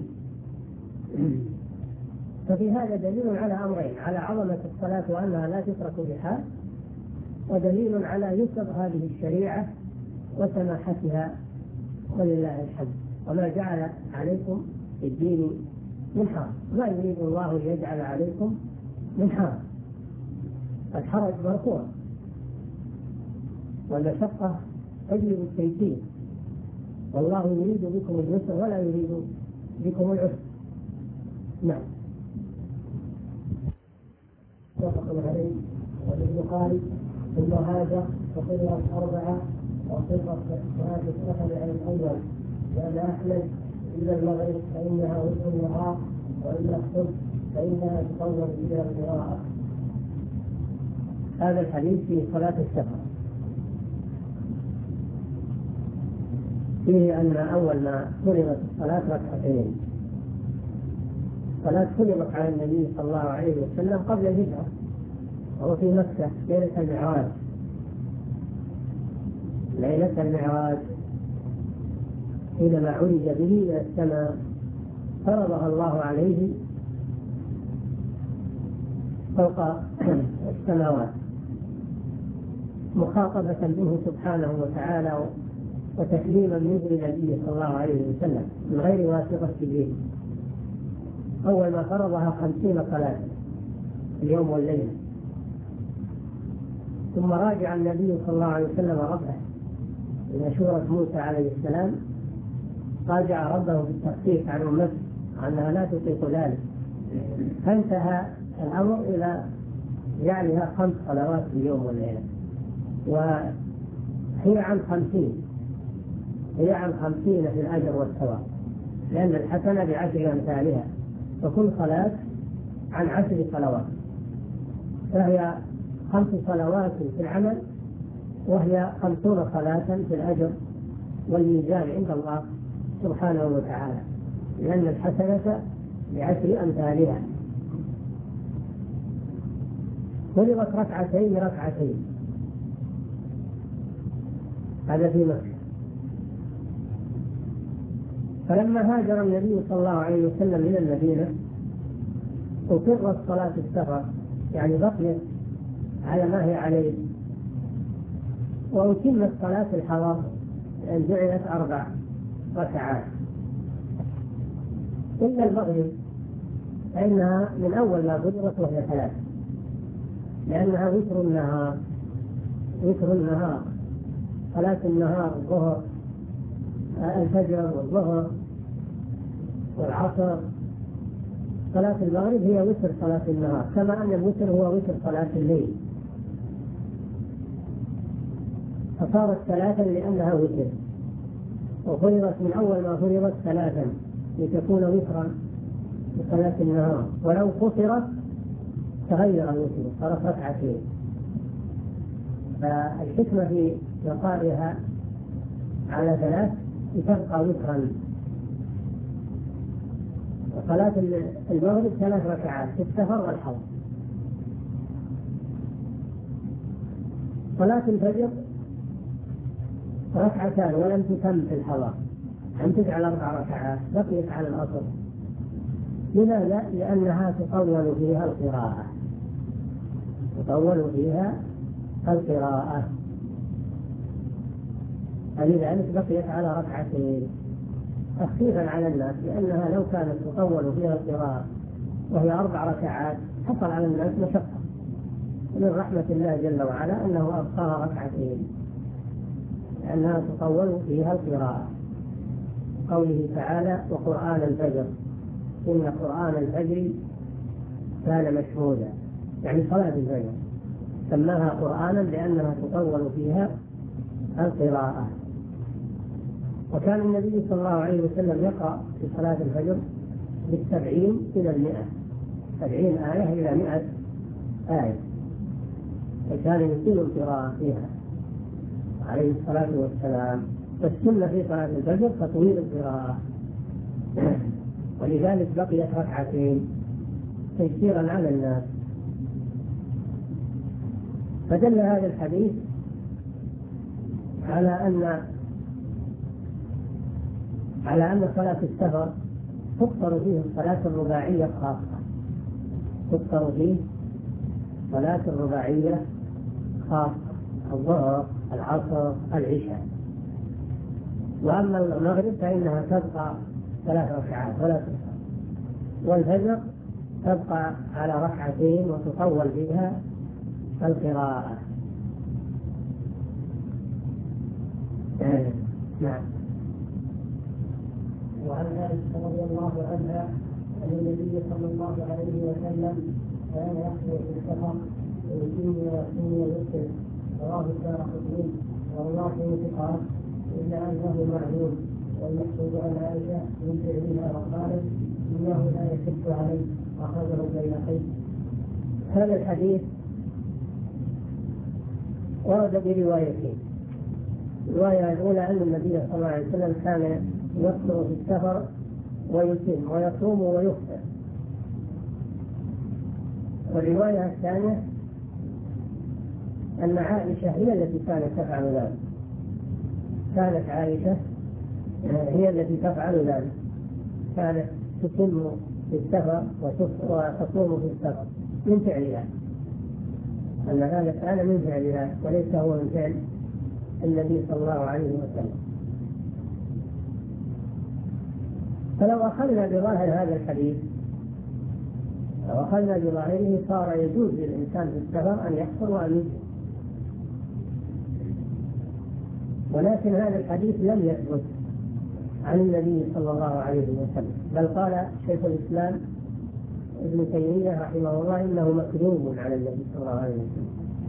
ففي هذا دليل على أمرين: على عظمة الصلاة وأنها لا تترك بحال، ودليل على يسر هذه الشريعة وسماحتها، ولله الحمد. وما جعل عليكم في الدين من حرج، ما يريد الله ليجعل عليكم من حرج. الحرج مرفوع، والمشقة تجلب التيسير، والله يريد بكم اليسر ولا يريد بكم العسر. نعم. متفق عليه. والبخاري ثم هذا فقرأ الأربعة وقرأ صلاة السفر على الأول، لأن أحمد إلى المغرب فإنها وسط النهار، وإلا الصبح فإنها تطور إلى القراءة. هذا الحديث في صلاة السفر فيه أن أول ما فرضت الصلاة ركعتين. الصلاة فرضت على النبي صلى الله عليه وسلم قبل الهجرة، وهو في مكة ليلة المعراج. ليلة المعراج حينما عرج به إلى السماء فرضها الله عليه فوق السماوات، مخاطبة منه سبحانه وتعالى وتكليما منه للنبي صلى الله عليه وسلم من غير واسطة جبريل. أول ما فرضها 50 صلاة اليوم والليلة، ثم راجع النبي صلى الله عليه وسلم ربه إلى شورى موسى عليه السلام، راجع ربه بالتخفيف عن أمته أنها لا تطيق ذلك، فانتهى الأمر إلى جعلها 5 صلوات في اليوم والليلة، وهي عن 50، هي عن 50 في الأجر والثواب، لأن الحسنة ب10 أمثالها، وكل صلاة عن 10 صلوات، فهي 5 صلوات في العمل، وهي 50 صلاة في الأجر والميزان عند الله سبحانه وتعالى، لأن الحسنة ب10 أمثالها. فرضت ركعتين ركعتين، هذا في مكة. فلما هاجر النبي صلى الله عليه وسلم إلى المدينة أقرت صلاة السفر، يعني بقيت على ما هي عليه، وأتمت صلاة الحضر أن جعلت 4 ركعات إلا المغرب، فإنها من أول ما فرضت وهي 3، لأنها وتر النهار. وتر النهار صلاة النهار، الظهر، الفجر والظهر والعصر. صلاة المغرب هي وتر صلاة النهار، كما أن الوتر هو وتر صلاة الليل، فصارت 3 لأنها وتر، وفرضت من أول ما فرضت 3 لتكون وترا لصلاة النهار. ولو قصرت تغير الوتر، صارت 2. فالحكمة في بقائها على 3 لتبقى وترا. وصلاة المغرب 3 ركعات في السفر والحضر. صلاة الفجر 2 ركعات ولم تتم في الحضر، أن تجعل 4 ركعات بقيت على الأصل. لماذا؟ لأنها تطول فيها القراءة، تطول فيها القراءة، فلذلك بقيت على 2 تخفيفا على الناس، لأنها لو كانت تطول فيها القراءة وهي 4 ركعات حصل على الناس مشقة. من رحمة الله جل وعلا أنه أبقاها 2 لأنها تطول فيها القراءة. قوله تعالى: وقرآن الفجر إن قرآن الفجر كان مشهودا، يعني صلاة الفجر سماها قرآنا لأنها تطول فيها القراءة. وكان النبي صلى الله عليه وسلم يقرأ في صلاة الفجر 70 إلى 100، 70 آية إلى 100 آية، فكان يطيل القراءة فيها عليه الصلاة والسلام. والسنة في صلاة الفجر تطويل القراءة، ولذلك بقيت 2 تيسيرا على الناس. فدل هذا الحديث على أن صلاة السفر تقصر فيه الصلاة الرباعية خاصة، تقصر فيه صلاة الرباعية خاصة، الظهر، العصر، العشاء. وأما المغرب فإنها تبقى 3 ركعات ولا تقصر، والفجر تبقى على 2 وتطول فيها القراءة. نعم.
وعن عائشة رضي الله عنها أن النبي صلى الله عليه وسلم كان يخلو في السفر ويتم ويصوم ويفطر، رواه الدارقطني والله ثقات إلا أنه معلوم. والمقصود عن عائشة من فعلها وقالت إنه لا يشد عليه، أخرجه البيهقي.
هذا الحديث ورد بروايتين. الرواية الأولى أن النبي صلى الله عليه وسلم كان يفطر في السفر ويتم ويصوم ويفطر. والرواية الثانية أن عائشة هي التي كانت تفعل ذلك، كانت عائشة هي التي تفعل ذلك، كانت تتم في السفر وتصوم في السفر من فعلها، أن هذا كان من فعلها وليس هو من فعل النبي صلى الله عليه وسلم. فلو أخذنا بظاهر هذا الحديث، لو أخذنا بظاهره صار يجوز للإنسان في السفر أن يحصل وأن يجوز. ولكن هذا الحديث لم يثبت عن النبي صلى الله عليه وسلم، بل قال شيخ الإسلام ابن تيمية رحمه الله إنه مكذوب على النبي صلى الله عليه وسلم،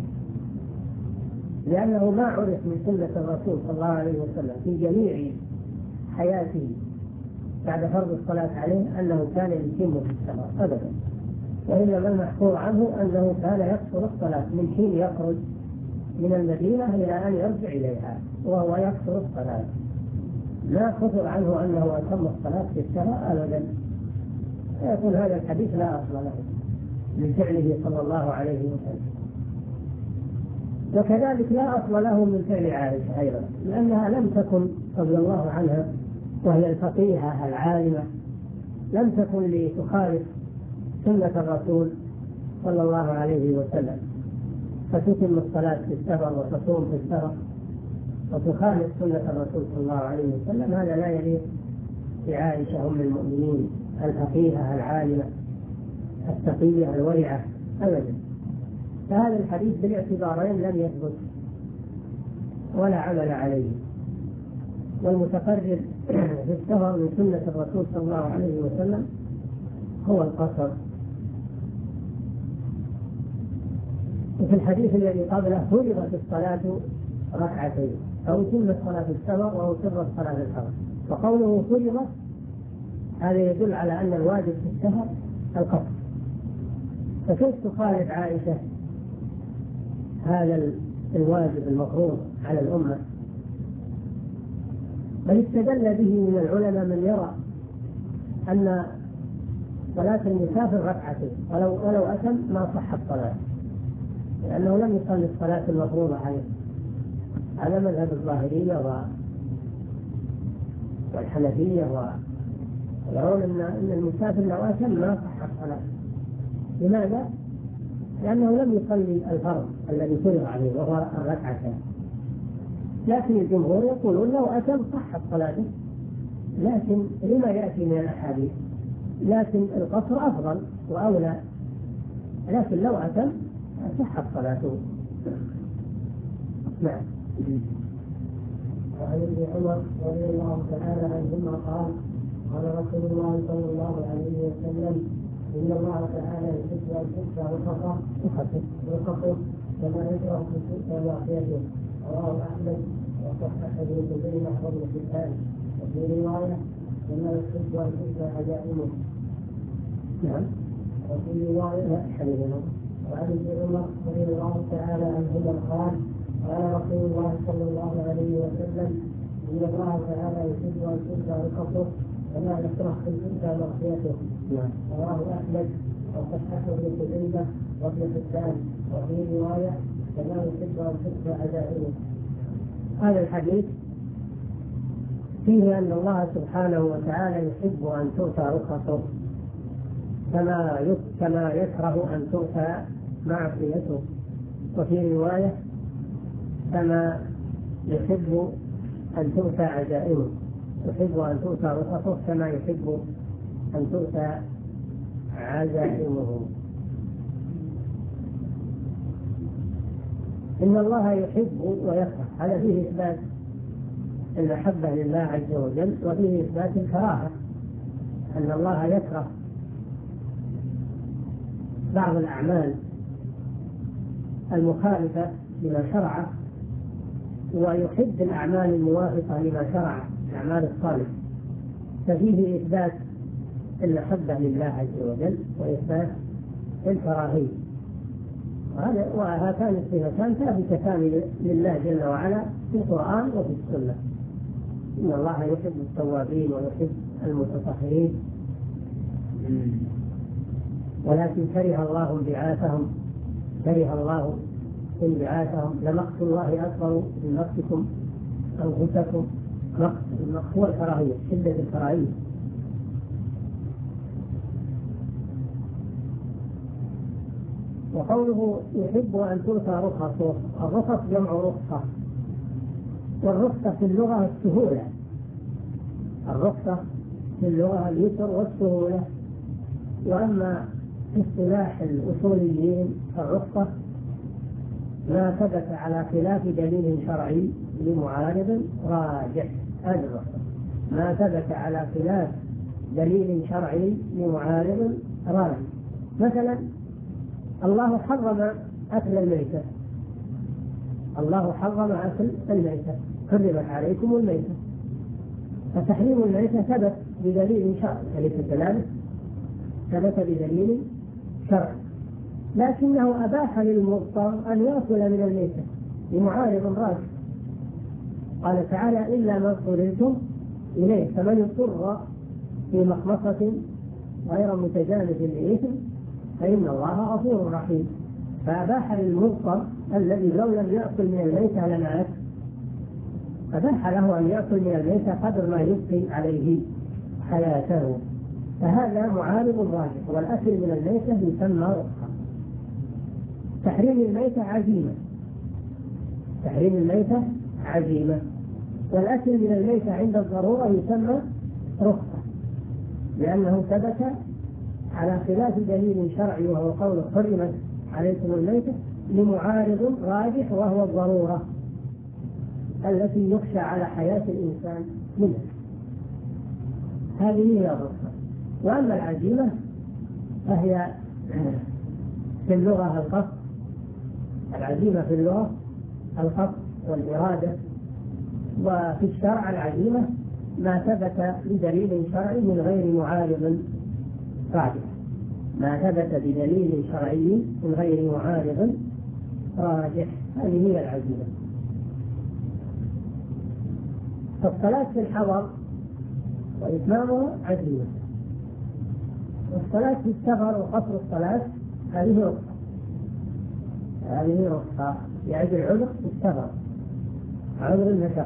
لأنه ما عرف من سنة الرسول صلى الله عليه وسلم في جميع حياته بعد فرض الصلاة عليه أنه كان يتم في السفر أبدا، وإنما المحفوظ عنه أنه كان يقصر الصلاة من حين يخرج من المدينة إلى أن يرجع إليها وهو يقصر الصلاة. لا خطر عنه أنه أتم الصلاة في السفر أبدا. يقول هذا الحديث لا أصل له من فعله صلى الله عليه وسلم. وكذلك لا أصل له من فعل عائشة أيضا، لأنها لم تكن رضي الله عنها وهي الفقيهة العالمة لم تكن لتخالف سنة الرسول صلى الله عليه وسلم فتتم الصلاة في السفر وتصوم في السفر وتخالف سنة الرسول صلى الله عليه وسلم. هذا لا يليق بعائشة أم المؤمنين الفقيهة العالمة التقية الورعة أبدا. فهذا الحديث بالاعتبارين لم يثبت ولا عمل عليه. والمتقرر في السفر من سنة الرسول صلى الله عليه وسلم هو القصر. وفي الحديث الذي قبله فرضت الصلاة ركعتين أو أتمت صلاة السفر أو سرت صلاة الحضر. وقوله فرضت هذا يدل على أن الواجب في السفر القصر. فكيف تخالف عائشة هذا الواجب المفروض على الأمة؟ بل استدل به من العلماء من يرى أن صلاة المسافر ركعتين ولو أتم ما صحت صلاة، لأنه لم يصلي الصلاة المفروضة عليه. هذا مذهب الظاهرية والحنفية، ويرون أن المسافر لو أتم ما صحت صلاة. لماذا؟ لأنه لم يصلي الفرض الذي فرض عليه وهو الركعتين. لكن الجمهور يقولون لو أتم صحت صلاته. لكن لما يأتي من الأحاديث؟ لكن القصر أفضل وأولى، لكن لو أتم صحت صلاته. نعم.
وعن ابن عمر رضي الله تعالى عنهما قال قال رسول الله صلى الله عليه وسلم إن الله تعالى يحب أن تؤتى رخصه كما يكره في تؤتى معصيته. رواه أحمد وصححه ابن خزيمة وابن حبان. وفي رواية كما يحب أن تؤتى عجائبه.
نعم.
وفي رواية وعن ابن عمر رضي الله تعالى عنهما قال قال رسول الله صلى الله عليه وسلم إن الله تعالى يحب أن تؤتى رخصه كما يكره في تؤتى معصيته. رواه أحمد وصححه ابن خزيمة وابن حبان. وفي رواية كما يحب أن تؤتى عجائبه.
هذا الحديث فيه أن الله سبحانه وتعالى يحب أن تؤتى رخصه كما يكره أن تؤتى معصيته. وفي رواية كما يحب أن تؤتى عجائبه، يحب أن تؤتى رخصه كما يحب أن تؤتى عزائمه. إن الله يحب ويكره، هذا فيه إثبات المحبة لله عز وجل، وفيه إثبات الكراهة، أن الله يكره بعض الأعمال المخالفة لما شرعه ويحب الأعمال الموافقة لما شرعه، الأعمال الصالحة. ففيه إثبات المحبة لله عز وجل وإثبات الكراهية. وهاتان الصفتان ثابتتان لله جل وعلا في القرآن وفي السنة. إن الله يحب التوابين ويحب المتطهرين، ولكن كره الله انبعاثهم، كره الله انبعاثهم. لمقت الله أكبر من مقتكم أنفسكم. المقت هو الكراهية، شدة الكراهية. وقوله يحب أن تؤتى رخصه، الرخص جمع رخصة، والرخصة في اللغة السهولة. الرخصة في اللغة اليسر والسهولة. وأما في اصطلاح الأصوليين الرخصة ما ثبت على خلاف دليل شرعي لمعارض راجح. هذا الرخصة ما ثبت على خلاف دليل شرعي لمعارض راجح. مثلا الله حرم أكل الميتة، الله حرم أكل الميتة، حرمت عليكم الميتة. فتحريم الميتة ثبت بدليل شرعي، أليس كذلك؟ ثبت بدليل شرعي، لكنه أباح للمضطر أن يأكل من الميتة لمعارض راجح. قال تعالى إلا ما اضطررتم إليه، فمن اضطر في مخمصة غير متجانف لإثم فإن الله غفور رحيم. فأباح للمضطر الذي لو لم يأكل من الميتة لمات، أباح له أن يأكل من الميتة قدر ما يبقي عليه حياته. فهذا معارض راجح، والأكل من الميتة يسمى رخصة. تحريم الميتة عزيمة، تحريم الميتة عزيمة، والأكل من الميتة عند الضرورة يسمى رخصة، لأنه ثبت على خلاف دليل شرعي وهو قول حرمت عليكم الميتة لمعارض راجح وهو الضرورة التي يخشى على حياة الإنسان منها، هذه هي الرخصة. وأما العزيمة فهي في اللغة القصد، العزيمة في اللغة القصد والإرادة، وفي الشرع العزيمة ما ثبت بدليل شرعي من غير معارض راجح، ما ثبت بدليل شرعي من غير معارض راجح، هذه هي العزيمة. فالصلاة في الحضر وإتمامها عزيمة، والصلاة في السفر وقصر الصلاة هذه رخصة، هذه رخصة يعد العذر في السفر، عذر المشقة.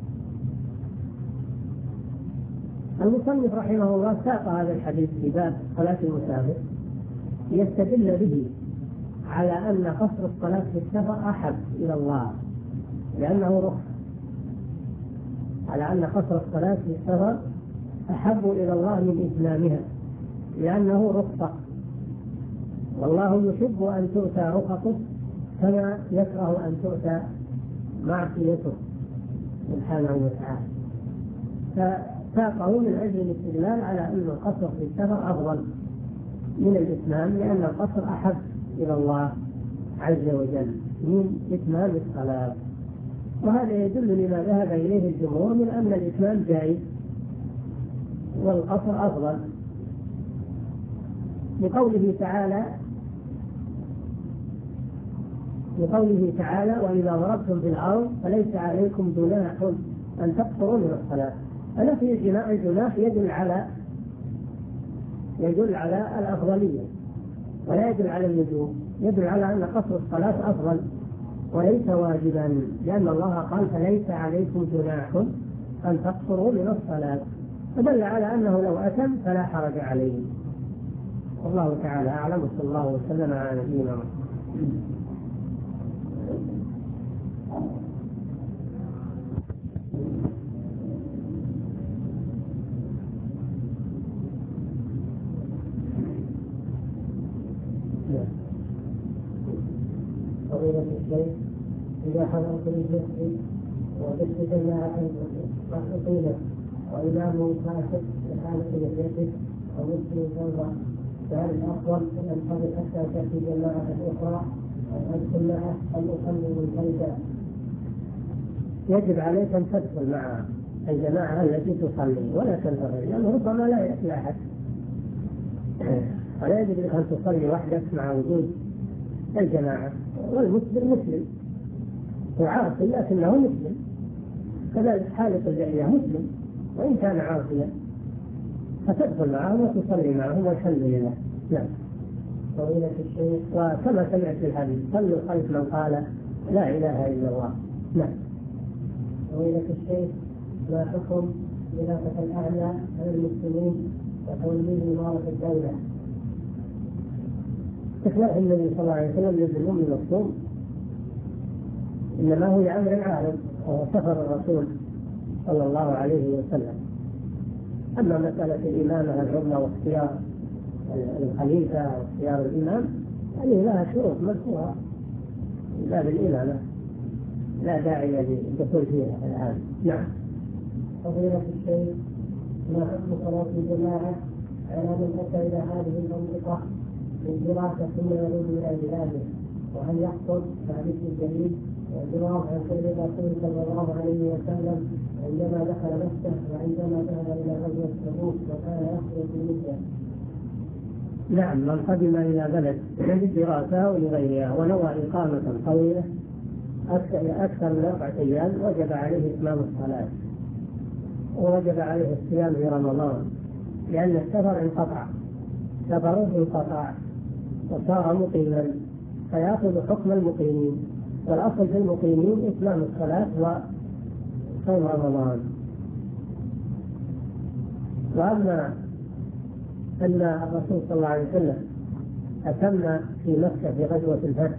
المصنف رحمه الله ساق هذا الحديث في باب صلاة المسافر يستدل به على أن قصر الصلاة في السفر أحب إلى الله لأنه رخصة، على أن قصر الصلاة في السفر أحب إلى الله من إتمامها لأنه رخصة، والله يحب أن تؤتى رخصه كما يكره أن تؤتى معصيته سبحانه وتعالى. فساقه من أجل الاستدلال على أن القصر في السفر أفضل من الإتمام، لأن القصر أحب إلى الله عز وجل من إتمام الصلاة. وهذا يدل لما ذهب إليه الجمهور من أن الإتمام جائز والقصر أفضل، لقوله تعالى وإذا ضربتم في الأرض فليس عليكم جناح أن تقصروا من الصلاة. فنفي الجناح يدل على الأفضلية ولا يدل على الوجوب، يدل على أن قصر الصلاة أفضل وليس واجبا، لأن الله قال فليس عليكم جناح أن تقصروا من الصلاة، فدل على أنه لو أتم فلا حرج عليه. والله تعالى أعلم، صلى الله وسلم على نبينا محمد.
فضيلة الشيخ، إذا حضرت المسجد وجدت جماعة مخطوطين وإمامه فاسد في حالة لحيته ومسلم ثوبه، فهل الأفضل أن أنتظر حتى تأتي جماعة أخرى أم أدخل معه أم أصلي منفردا؟
يجب عليك أن تدخل مع الجماعة التي تصلي ولا تنتظر، لأنه ربما لا يأتي أحد، ولا يجب لك أن تصلي وحدك مع وجود الجماعة. والمسلم مسلم وعاصي لكنه مسلم، كذلك حالق اللحية مسلم وإن كان عاصيا، فتدخل معهم وتصلي معهم والحمد لله. نعم.
فضيلة الشيخ،
وكما سمعت في الحديث صلوا خلف من قال لا إله إلا الله. نعم.
فضيلة الشيخ، ما حكم خلافة الأعلى على المسلمين وتوليه إمارة الدولة؟
استخلاف النبي صلى الله عليه وسلم للزموم المصوم إنما هو لأمر عارض وهو سفر الرسول صلى الله عليه وسلم. أما مسألة الإمامة العظمى واختيار الخليفة واختيار الإمام هذه لها شروط مذكورة في باب الإمامة، لا داعي للدخول فيها الآن. نعم.
فضيلة الشيخ، ما حكم صلاة الجماعة على من أتى إلى هذه المنطقة للدراسة ثم يعود إلى بلاده؟ وهل يحصل تعريف الجديد واعتراض عن سيد الرسول صلى الله عليه وسلم عندما دخل مكة وعندما ذهب إلى غزوة تبوك وكان يخرج بمكة؟
نعم، من قدم إلى بلد للدراسة أو لغيرها ونوى إقامة طويلة أكثر من 4 أيام وجب عليه إتمام الصلاة ووجب عليه الصيام في رمضان، لأن السفر انقطع وصار مقيما فيأخذ حكم المقيمين، والأصل في المقيمين إتمام الصلاة وصوم رمضان. وأما أن الرسول صلى الله عليه وسلم أتم في مكة في غزوة الفتح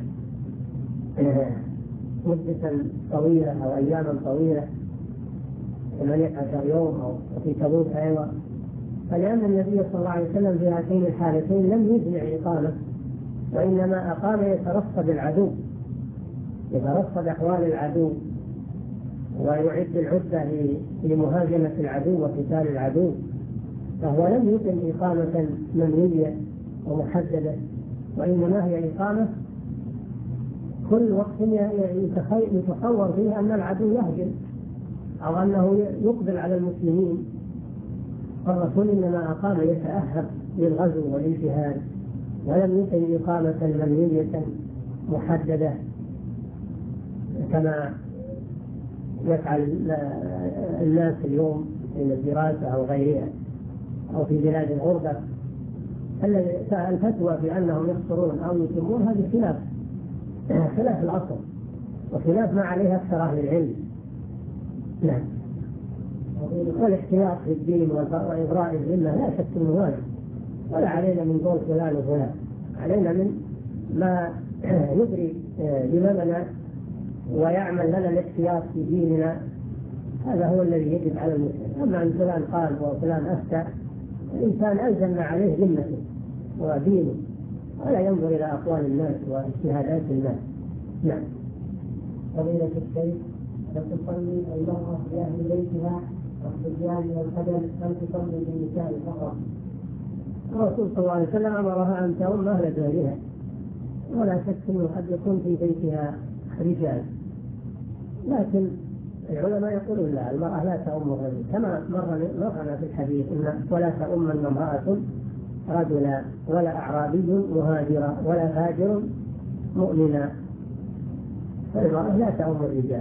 مدة طويلة أو أياما طويلة 18 يوم، أو في تبوك أيضا فلأن النبي صلى الله عليه وسلم في هاتين الحالتين لم يجمع إقامة، وإنما أقام يترصد العدو، يترصد أحوال العدو ويعد العدة لمهاجمة العدو وقتال العدو، فهو لم يقم إقامة منهية ومحددة، وإنما هي إقامة كل وقت يتصور فيه أن العدو يهجم أو أنه يقبل على المسلمين، فالرسول إنما أقام يتأهب للغزو والانتهاز، ولم يقم إقامة منهية محددة كما يفعل الناس اليوم من الدراسة أو غيرها أو في بلاد الغربة. الفتوى بأنهم يقصرون أو يتمون هذه خلاف الأصل وخلاف ما عليه أكثر أهل العلم. نعم. والاحتياط في الدين وإبراء الذمة لا شك أنه واجب، ولا علينا من قول فلان وفلان، علينا من ما يدري بمننا ويعمل لنا الاحتياط في ديننا، هذا هو الذي يجب على المسلم. أما أن فلان قال وفلان أفتى، الإنسان ألزم عليه ذمته ودينه، ولا ينظر إلى أقوال الناس واجتهادات الناس. نعم.
فضيلة الشيخ، تصلي المرأة في أهل بيتها والصبيان والخدم أم تصلي بالنساء فقط؟
الرسول صلى الله عليه وسلم أمرها أن تؤم أهل دارها، ولا شك أنه قد يكون في بيتها رجال، لكن العلماء يقولون لا، المرأة لا تؤم الرجل، كما مرنا في الحديث إن ولا تؤم امرأة رجلا ولا أعرابي مهاجرا ولا فاجر مؤمنا، فالمرأة لا تؤم الرجال،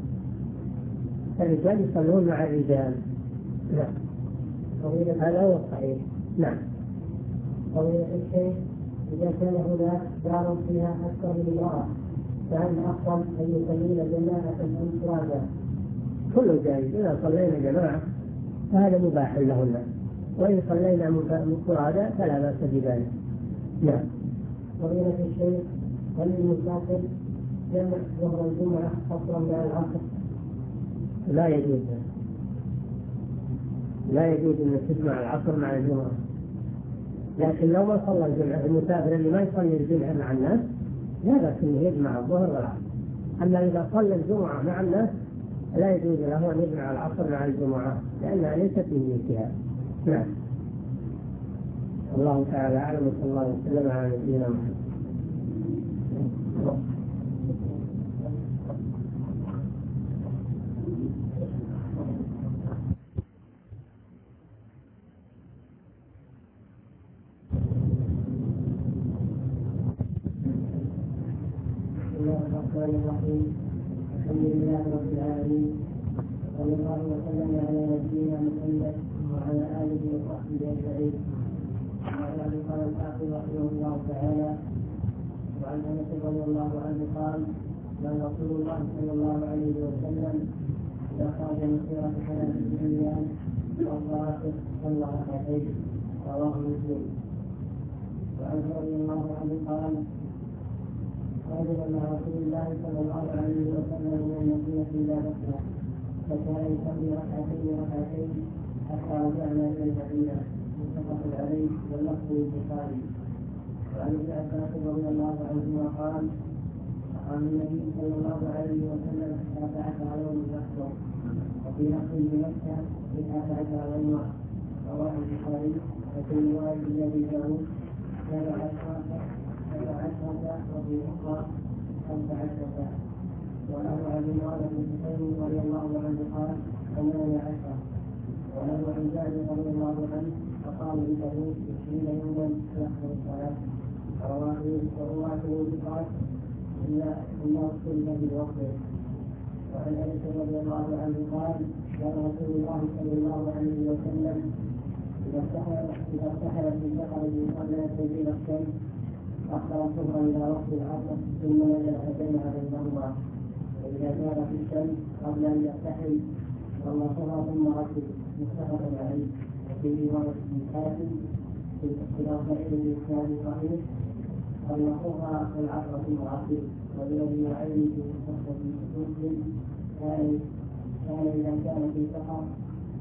الرجال يصلون مع الرجال. نعم. هذا هو الصحيح. نعم.
فضيلة الشيخ، إذا كان هناك دار فيها أكثر من امرأة فهل أفضل أن يصلين جماعة أم فرادى؟
كله جائز، إذا صلينا جماعة فهذا مباح لهن، وإن صلينا فرادى فلا بأس بذلك. نعم.
فضيلة الشيخ، هل المسافر جمع ظهر الجمعة قصرا مع العصر؟
لا يجوز، لا يجوز أن تجمع العصر مع الجمعة، لكن لو ما صلى الجمعة المسافر اللي ما يصلي الجمعة مع الناس لا بأس أنه يجمع الظهر والعصر. أما إذا صلى الجمعة مع الناس لا يجوز له أن يجمع العصر مع الجمعة، لأنها ليست من اجتهاد. نعم. الله تعالى أعلم، وصلى الله وسلم على نبينا محمد.
الحمد لله رب العالمين، صلى الله وسلم على نبينا محمد وعلى آله وصحبه أجمعين. وعن قال الحافظ رحمه الله تعالى: وعن أنس رضي الله عنه قال: قال رسول الله صلى الله عليه وسلم: إذا خرج مسيرة 3 أيام والراكب صلى ركعتين. رواه مسلم. وعنه رضي الله عنه قال: رجل مع رسول الله صلى الله عليه وسلم من المدينة إلى مكة، فكان يصلي ركعتين حتى رجعنا إلى المدينة. متفق عليه واللفظ للبخاري. وعن ابن عباس رضي الله عنهما قال: قال النبي صلى الله عليه وسلم 19 يوم يحصر، وفي لفظ بمكة 19 يوما. رواه البخاري. وفي رواية أبي داود 17 وفي أخرى 15. وله عن عمران بن حسين رضي الله عنه قال: 18. وله عن جابر رضي الله عنه فقال بتبوك 20 يوما يحصل الصلاة. ورواته بقال إلا اختلف بوقته. وعن أنس رضي الله عنه قال: قال رسول الله صلى الله عليه وسلم: إذا ارتحلت البقرة من قبل أن تزيل الشمس أخر الظهر إلى وقت العصر ثم نزل بين بينهما، وإذا زالت الشمس قبل أن يرتحل صلى الظهر ثم ركب. متفق عليه. وفي رواية الحاكم في اختلاف الإسلام صحيح صلى الظهر والعصر ثم ركب. والذي يعين في مصحف مسلم كان إذا كان في سفر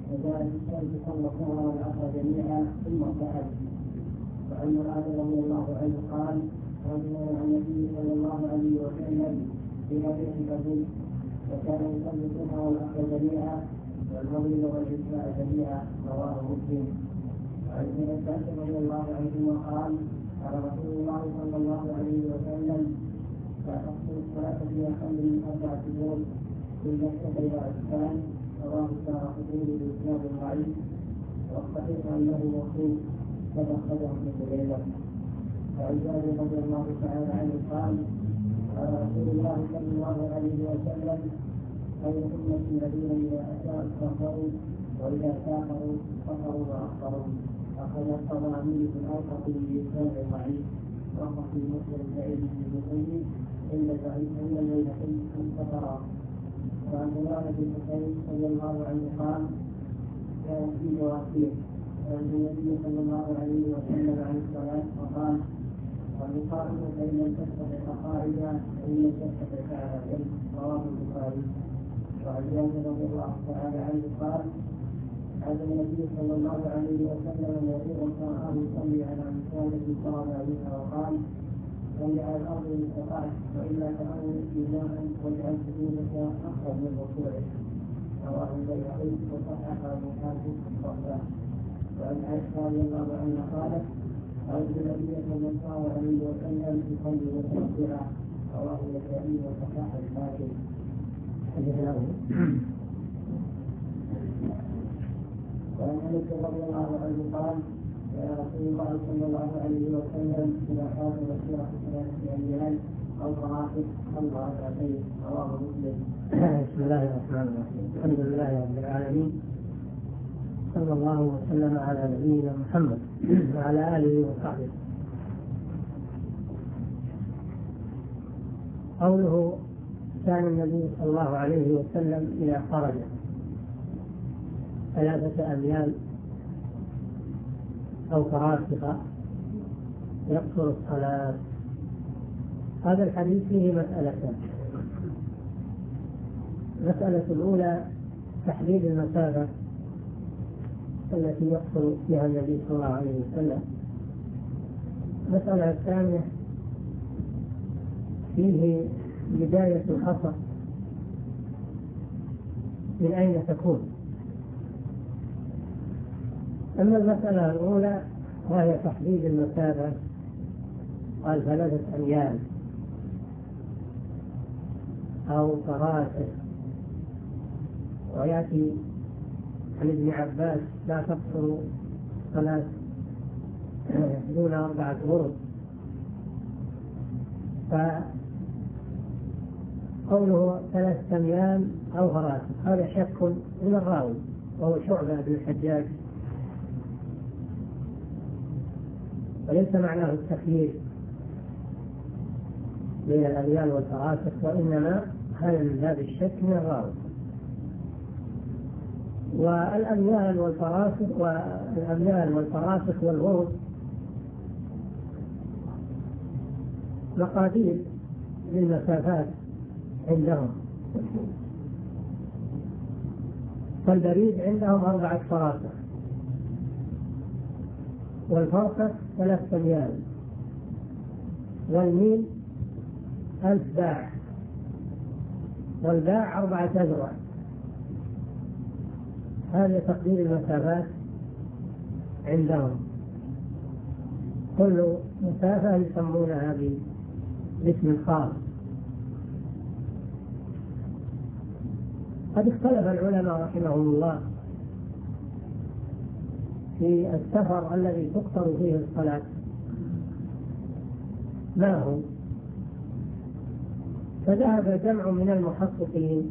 وجاء الإنسان صلى الظهر والعصر جميعا ثم ارتحل. وعن معاذ رضي الله عنه قال: رجل عن النبي صلى الله عليه وسلم في ربيع الأول وكان يصلي الظهر والعصر جميعا والمغرب والعشاء جميعا. رواه مسلم. وعن ابن عباس رضي الله عنهما قال: قال رسول الله صلى الله عليه وسلم: لا تقصر الصلاة في خمر من 4 شهور إلا الشهر والعشقان. رواه الدارقطني بإسناد ضعيف والصحيح أنه موصول كما أخرجه ابن جرير. وعن جابر رضي الله تعالى عنه قال: قال رسول الله صلى الله عليه وسلم: خير أمة الذين إذا أتوا استغفروا وإذا سافروا سفروا وأخطروا. أخذ الطبراني في الأوسط بإسناد ضعيف وهو في مسلم سعيد بن المسيب إلا ضعيف إلا البيهقي انتصرا. وعن عمران بن حسين صلى الله عنه قال: كان في جواسيس وعن النبي صلى الله عليه وسلم عن الصلاة فقال: والمقارنة فإن لم تستطع قاعدا فإن لم تستطع فعلى جنب. رواه البخاري. وعن جابر رضي الله تعالى عنه قال: هذا النبي صلى الله عليه وسلم يقول رآه يصلي على مساجد قام بها وقال: صل على الأرض إن استطعت وإلا تأمل إيماء واجعل سجودك أخرج من ركوعك. رواه البيهقي وصححه الحاكم الصحيح. وعن عائشة رضي الله عنها قالت: رأيت النبي صلى الله عليه وسلم يصلي متوضئا. رواه النسائي وصححه الحاكم. وعن انس رضي الله عنه قال: يا رسول الله صلى الله عليه وسلم اذا كان مسيره 3 ايام او مرافق صلى ركعتين. رواه مسلم.
بسم الله الرحمن الرحيم. الحمد لله رب العالمين، صلى الله وسلم على نبينا محمد وعلى اله وصحبه. قوله: كان النبي صلى الله عليه وسلم إذا خرج 3 أميال أو فراسخ يقصر الصلاة. هذا الحديث فيه مسألتان. المسألة الأولى تحديد المسافة التي يقصر بها النبي صلى الله عليه وسلم. المسألة الثانية فيه بداية الخطأ من أين تكون. أما المسألة الأولى وهي تحديد المسافة، قال 3 أميال أو فراسخ، ويأتي عن ابن عباس: لا تقصر صلاة دون 4 غرب. قوله 3 أميال أو فراسخ هذا شك من الراوي وهو شعبة بن الحجاج، وليس معناه التخيير بين الأميال والفراسخ، وإنما هذا من باب الشك من الراوي. والأميال والفراسخ والغرب مقادير للمسافات عندهم، فالبريد عندهم 4 فراسخ، والفرسخ 3 أميال، والميل 1000 باع، والباع 4 أذرع. هذا تقدير المسافات عندهم. كل مسافة يسمونها باسم خاص. قد اختلف العلماء رحمهم الله في السفر الذي تقصر فيه الصلاة ما هو، فذهب جمع من المحققين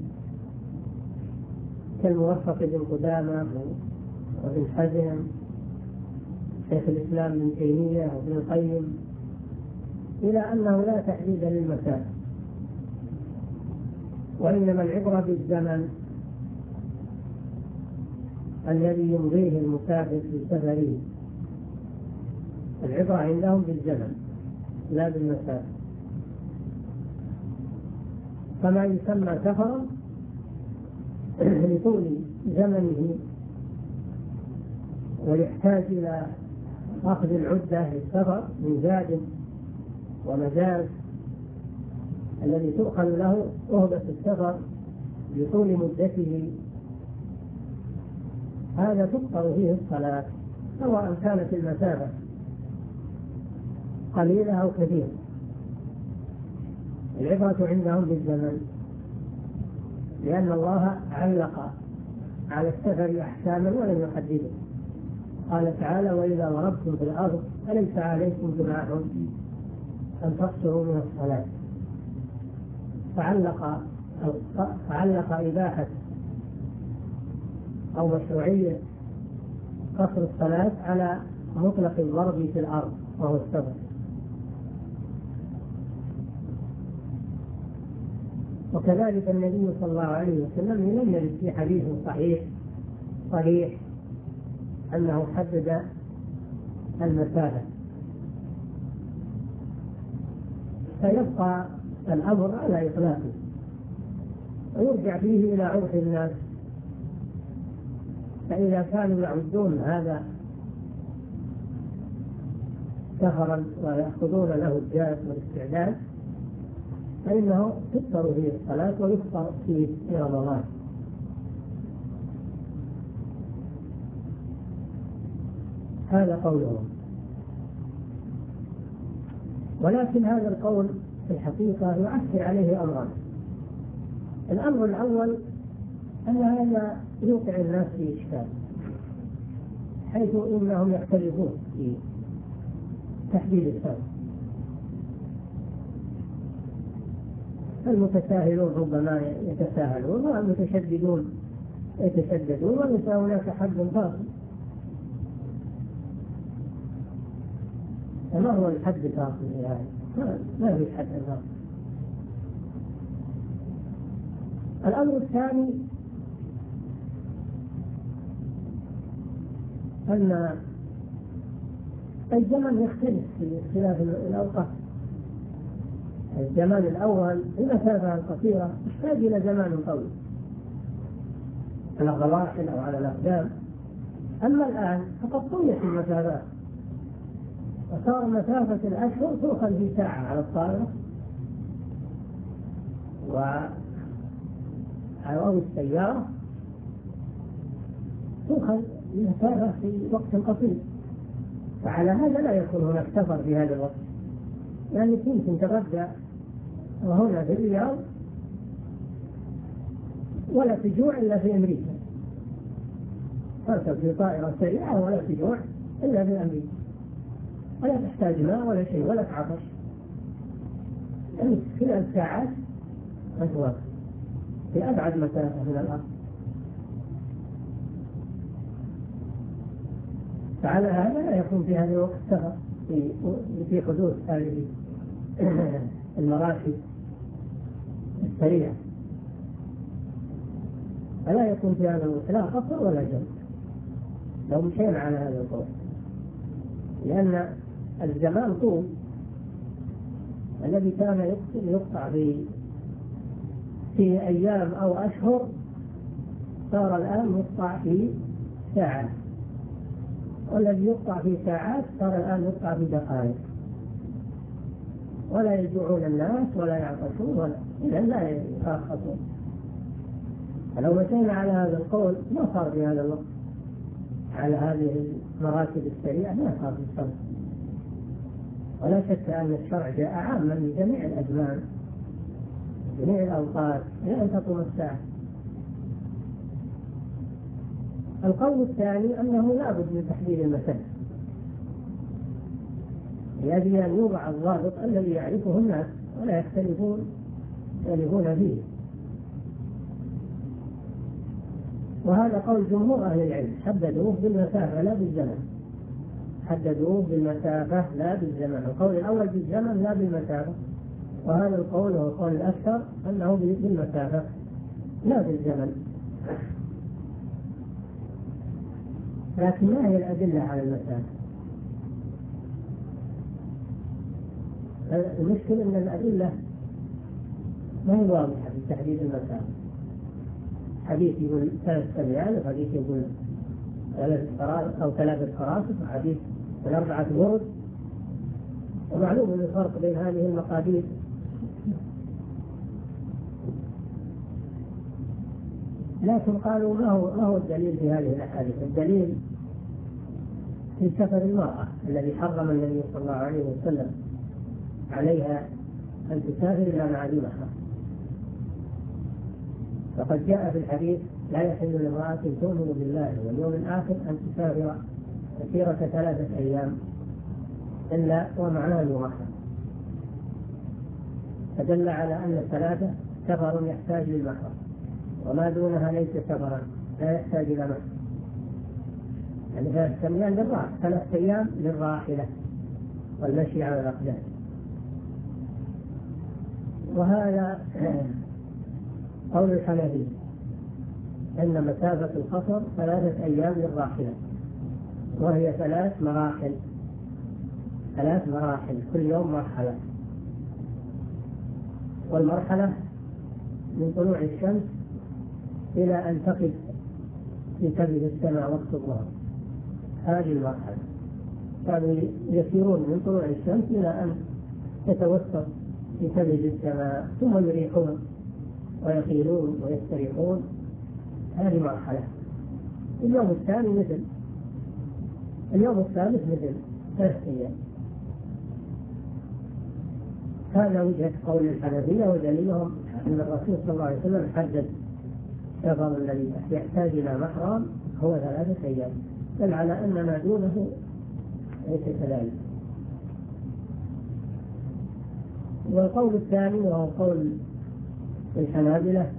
كالموفق بن قدامة وابن حزم شيخ الإسلام ابن تيمية وابن القيم إلى أنه لا تحديد للمسافة، وإنما العبرة بالزمن الذي يمضيه المسافر في سفره. العبرة عندهم بالزمن لا بالمسافة، فما يسمى سفرا لطول زمنه ويحتاج إلى أخذ العدة للسفر من زاد ومجاز الذي تؤخذ له رهبة السفر بطول مدته، هذا تقطع فيه الصلاة سواء كانت المسافة قليلة أو كثيرة. العبرة عندهم بالزمن، لأن الله علق على السفر أحكاما ولم يحدده. قال تعالى: وإذا ضربتم في الأرض فليس عليكم جناح أن تقصروا من الصلاة. فعلق إباحة أو مشروعية قصر الصلاة على مطلق الضرب في الأرض وهو السفر. وكذلك النبي صلى الله عليه وسلم لم يرد في حديث صحيح أنه حدد المسافة، فيبقى الأمر على إطلاقه ويرجع فيه إلى عرف الناس. فإذا كانوا يعدون هذا سفرا ويأخذون له الجهاد والاستعداد فإنه تكثر فيه الصلاة ويفطر فيه في رمضان. هذا قولهم. ولكن هذا القول في الحقيقة يؤثر عليه أمران. الأمر الأول أن هذا يوقع الناس في إشكال، حيث إنهم يختلفون في تحديد السنة. المتساهلون ربما يتساهلون، والمتشددون يتشددون، وليس هناك حد فاصل. فما هو الحد الفاصل يعني؟ ما في حد فاصل. الأمر الثاني أن الزمن يختلف في اختلاف الأوقات. الزمان الأول المسافة القصيرة تحتاج إلى زمان طويل على الرواحل أو على الأقدام، أما الآن فقد طويت المسافات وصار مسافة الأشهر تؤخذ في ساعة على الطائرة أو السيارة، تؤخذ المسافة في وقت قصير. فعلى هذا لا يكون هناك سفر في هذا الوقت، يعني يمكن تغدى وهنا في الرياض ولا تجوع إلا في أمريكا، تركب في طائرة سريعة ولا تجوع إلا في أمريكا، ولا تحتاج ماء ولا شيء ولا تعطش، يعني خلال ساعات أسواق في أبعد مسافة من الأرض. فعلى هذا لا يكون في هذا الوقت سفر في حدود هذه المراكب السريعة، فلا يكون في هذا الوقت لا قصر ولا جمع لو مشينا على هذا القول، لأن الزمان طول الذي كان يقطع في أيام أو أشهر صار الآن يقطع في ساعات، والذي يقطع في ساعات صار الآن يقطع في دقائق، ولا يجوعون الناس ولا يعطشون إذا لا يترخصون. فلو مشينا على هذا القول ما صار في هذا الوقت على هذه المراكب السريعة ما صار في الصرف. ولا شك أن الشرع جاء عاما لجميع الأزمان جميع الأوقات إلى أن تقوم الساعة. القول الثاني أنه لا بد من تحديد المسافة لأجل أن يوضع الضابط الذي يعرفه الناس ولا يختلفون فيه، وهذا قول جمهور أهل العلم، حددوه بالمسافة لا بالزمن، حددوه بالمسافة لا بالزمن. القول الأول بالزمن لا بالمسافة، وهذا القول هو القول الأكثر أنه بالمسافة لا بالزمن. لكن ما هي الأدلة على المسافة؟ المشكلة أن الأدلة ما هي واضحة في تحديد المسافة. حديث يقول 3 أميال، وحديث يقول ثلاثة فراسخ، حديث الأربعة برد. ومعلوم أن الفرق بين هذه المقادير. لكن قالوا ما هو الدليل في هذه الأحاديث؟ الدليل في سفر المرأة الذي حرم النبي صلى الله عليه وسلم عليها أن تسافر إلا مع ذي محرم. فقد جاء في الحديث: لا يحل لامرأة تؤمن بالله واليوم الآخر أن تسافر مسيرة 3 أيام إلا ومعها ذو محرم. فدل على أن الثلاثة سفر يحتاج للمحرم، وما دونها ليس سفرا لا يحتاج إلى محرم. يعني 3 أيام للراحة، 3 أيام للراحلة والمشي على الأقدام. وهذا قول الحنفي أن مسافة القصر 3 أيام للراحلة، وهي 3 مراحل، 3 مراحل كل يوم مرحلة. والمرحلة من طلوع الشمس إلى أن تقف في كبد السماء وقت الظهر، هذه المرحلة. كانوا يسيرون من طلوع الشمس إلى أن تتوسط في كبد السماء، ثم يريحون ويقيلون ويستريحون، هذه مرحلة. اليوم الثاني مثل اليوم الثالث مثل 3 أيام. هذا وجهة قول الحنفية، ودليلهم أن الرسول صلى الله عليه وسلم حدد سفر الذي يحتاج إلى محرم هو 3 أيام، بل على أن ما دونه ليس كذلك. والقول الثاني وهو قول الحنابلة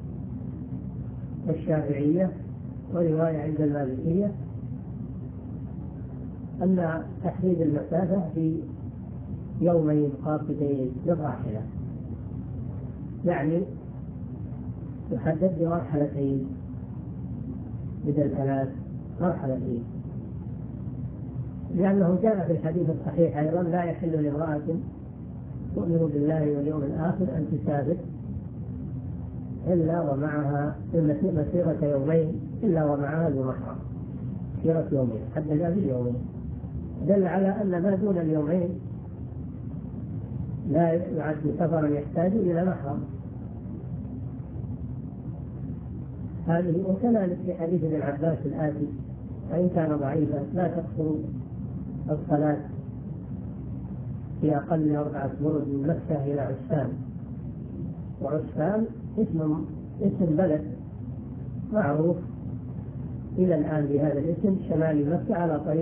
والشافعية ورواية عند المالكية أن تحديد المسافة في يومين قاصدين للراحلة، يعني يحدد بمرحلتين بدل 3 مرحلتين، لأنه جاء في الحديث الصحيح أيضا: لا يحل لامرأة تؤمن بالله واليوم الآخر أن تسافر إلا ومعها مسيرة يومين إلا ومعها ذو محرم، مسيرة يومين، حدد باليومين، دل على أن ما دون اليومين لا يعد سفرا يحتاج إلى محرم. هذه وكذلك في حديث ابن عباس الآتي: وإن كان ضعيفا لا تقصر الصلاة في أقل من 4 برد من مكة إلى عسفان. وعسفان اسم بلد معروف إلى الآن بهذا الاسم، شمال مكة،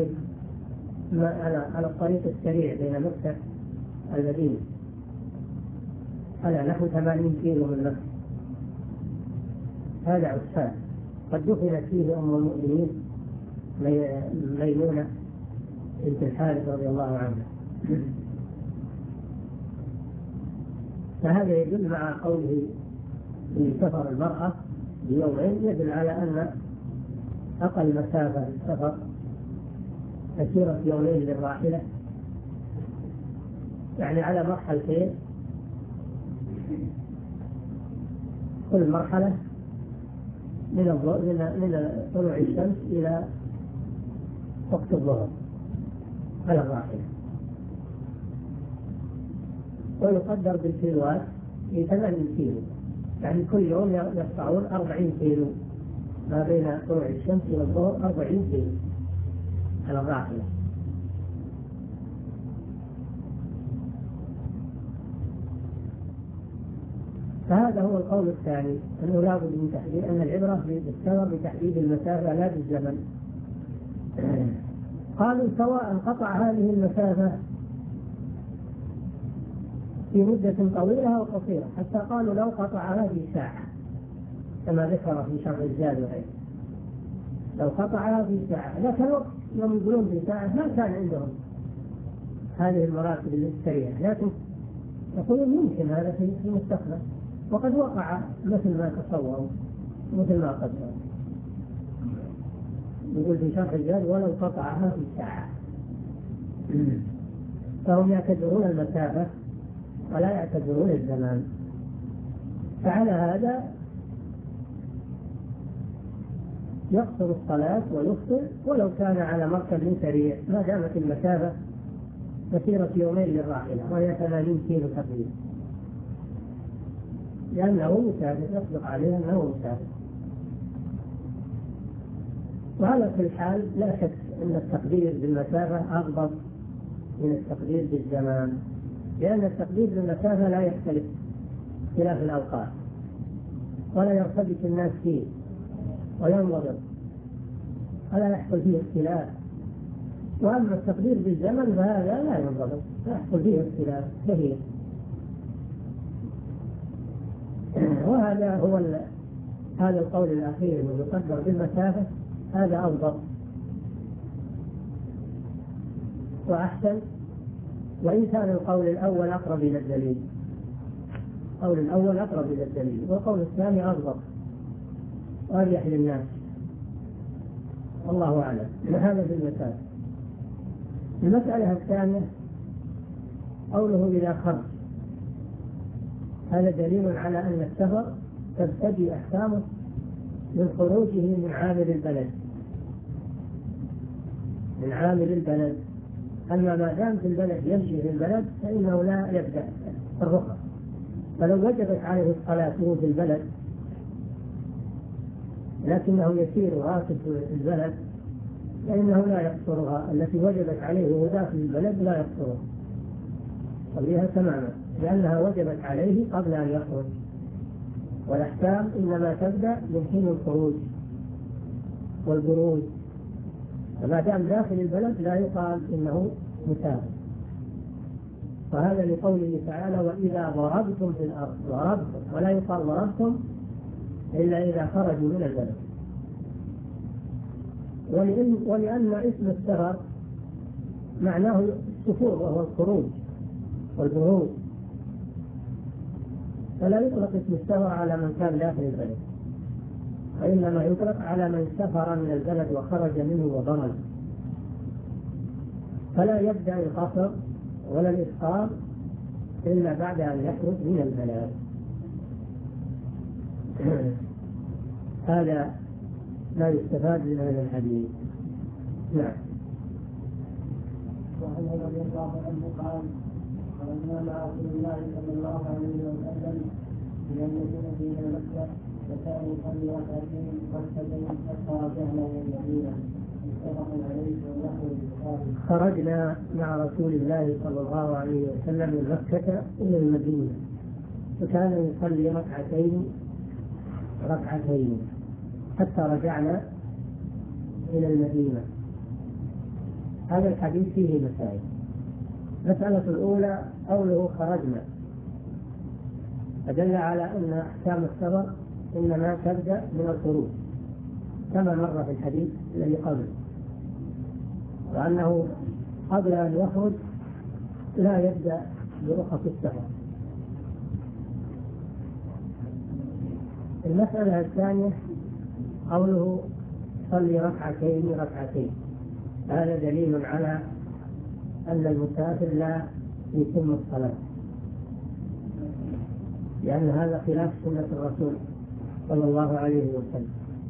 على الطريق السريع بين مكة والمدينة، على نحو 80 كيلو من مكة. هذا عسفان، قد دفنت فيه أم المؤمنين ميمونة بنت الحارث رضي الله عنها. فهذا يدل مع قوله في سفر المرأة بيومين، يدل على أن أقل مسافة السفر مسيرة يومين للراحلة، يعني على مرحلتين، كل مرحلة من طلوع الشمس إلى وقت الظهر على الراحلة. ويقدر بالكيلوات في 8 كيلو، يعني كل يوم يقطعون 40 كيلو ما بين طلوع الشمس إلى الظهر، 40 كيلو على الراحلة. فهذا هو القول الثاني، أنه لا بد من تحديد، أن العبرة بالسفر بتحديد المسافة لا بالزمن. قالوا: سواء قطع هذه المسافة في مدة طويلة أو قصيرة، حتى قالوا لو قطعها في ساعة كما ذكر في شرح الزاد وغيره، لو قطعها في ساعة. لكن الوقت يوم يقولون في ساعة ما كان عندهم هذه المراتب السريعة، لكن يقولون يمكن هذا في المستقبل، وقد وقع مثل ما تصوروا مثل ما قدروا. يقول في شرح الزاد: ولو قطعها في ساعة. فهم يعتبرون المسافة ولا يعتبرون الزمان. فعلى هذا يقصر الصلاة ويفطر ولو كان على مركب سريع ما دامت المسافة مسيرة يومين للراحلة وهي 80 كيلو تقريبا، لأنه مسافر، يصدق عليه أنه مسافر. وعلى كل حال لا شك أن التقدير بالمسافة أضبط من التقدير بالزمان، لأن التقدير بالمسافة لا يختلف اختلاف الأوقات ولا يرتبك الناس فيه وينضبط ولا يحصل فيه اختلاف. وأما التقدير بالزمن فهذا لا ينضبط، يحصل فيه اختلاف كثير. وهذا هو هذا القول الأخير الذي يقدر بالمسافة، هذا أضبط وأحسن، وإن كان القول الأول أقرب إلى الدليل، القول الأول أقرب إلى الدليل والقول الثاني أضبط وأريح للناس، الله أعلم. هذا في المسافة. المسألة الثانية قوله إذا خرج، هذا دليل على أن السفر تبتدي أحكامه من خروجه من عامل البلد، من عامل البلد. أما ما دام في البلد يمشي في البلد فإنه لا يبدأ الرخص، فلو وجبت عليه الصلاة في البلد لكنه يسير راكب في البلد فإنه لا يقصرها، التي وجبت عليه وهو داخل البلد لا يقصرها، يصليها تماما لأنها وجبت عليه قبل أن يخرج. والأحكام إنما تبدأ من حين الخروج والبروز، فما دام داخل البلد لا يقال إنه مسافر. وهذا لقوله تعالى وإذا ضربتم في الأرض، ضربتم، ولا يقال ضربتم إلا إذا خرجوا من البلد. ولأن اسم السفر معناه السفور وهو الخروج والبروز، فلا يطلق اسم السفر على من كان داخل البلد، وإنما يطلق على من سفر من البلد وخرج منه وضرب. فلا يبدأ القصر ولا الإسقاط إلا بعد أن يخرج من البلد. هذا ما يستفاد من هذا الحديث. نعم.
وعن رضي الله عنه قال خرجنا مع رسول الله صلى الله عليه وسلم من المدينة إلى مكة فكان يصلي ركعتين مرتبين حتى رجعنا إلى المدينة.
خرجنا مع رسول الله صلى الله عليه وسلم من مكة إلى المدينة فكان يصلي ركعتين حتى رجعنا إلى المدينة. هذا الحديث فيه مسائل. المسألة الأولى قوله خرجنا، فدل على أن أحكام السفر إنما تبدأ من الخروج كما مر في الحديث الذي قبل، وأنه قبل أن يخرج لا يبدأ برخص السفر. المسألة الثانية قوله صلي ركعتين، هذا دليل على أن المسافر لا يتم الصلاة، لأن هذا خلاف سنة الرسول صلى الله عليه وسلم.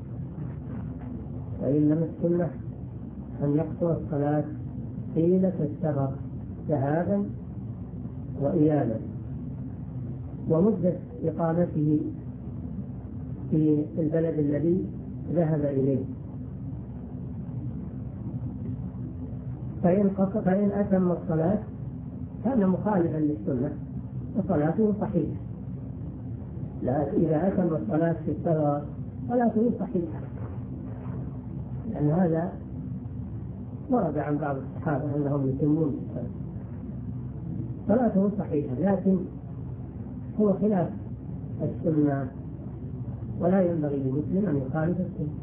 وإنما السنة أن يقصر الصلاة طيلة السفر ذهابا وإيابا، ومدة إقامته في البلد الذي ذهب إليه. فإن أتم الصلاة كان مخالفا للسنة وصلاته صحيحة. لا، إذا أتم الصلاة في السفر صلاته صحيحة، لأن هذا ورد عن بعض الصحابة أنهم يتمون الصلاة، صلاته صحيحة، لكن هو خلاف السنة ولا ينبغي للمسلم أن يخالف السنة.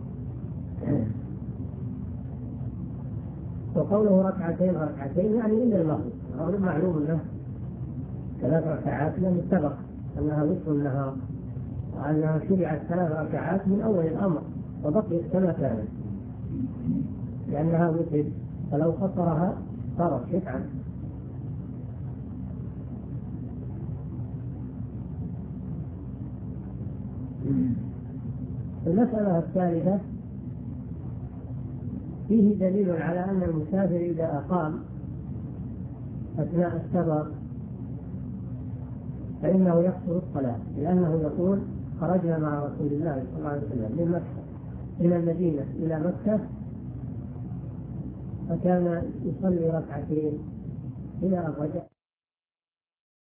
وقوله ركعتين يعني إلا المغرب، معلوم له 3 ركعات لم سبق أنها نصف النهار، وأنها شرعت 3 ركعات من أول الأمر وبقيت كما كانت لأنها وتر، فلو قصرها صارت شفعا. المسألة الثالثة فيه دليل على أن المسافر إذا أقام أثناء السفر فإنه يقصر الصلاة، لأنه يقول خرجنا مع رسول الله صلى الله عليه وسلم من المدينة إلى مكة فكان يصلي ركعتين إلى أن رجع.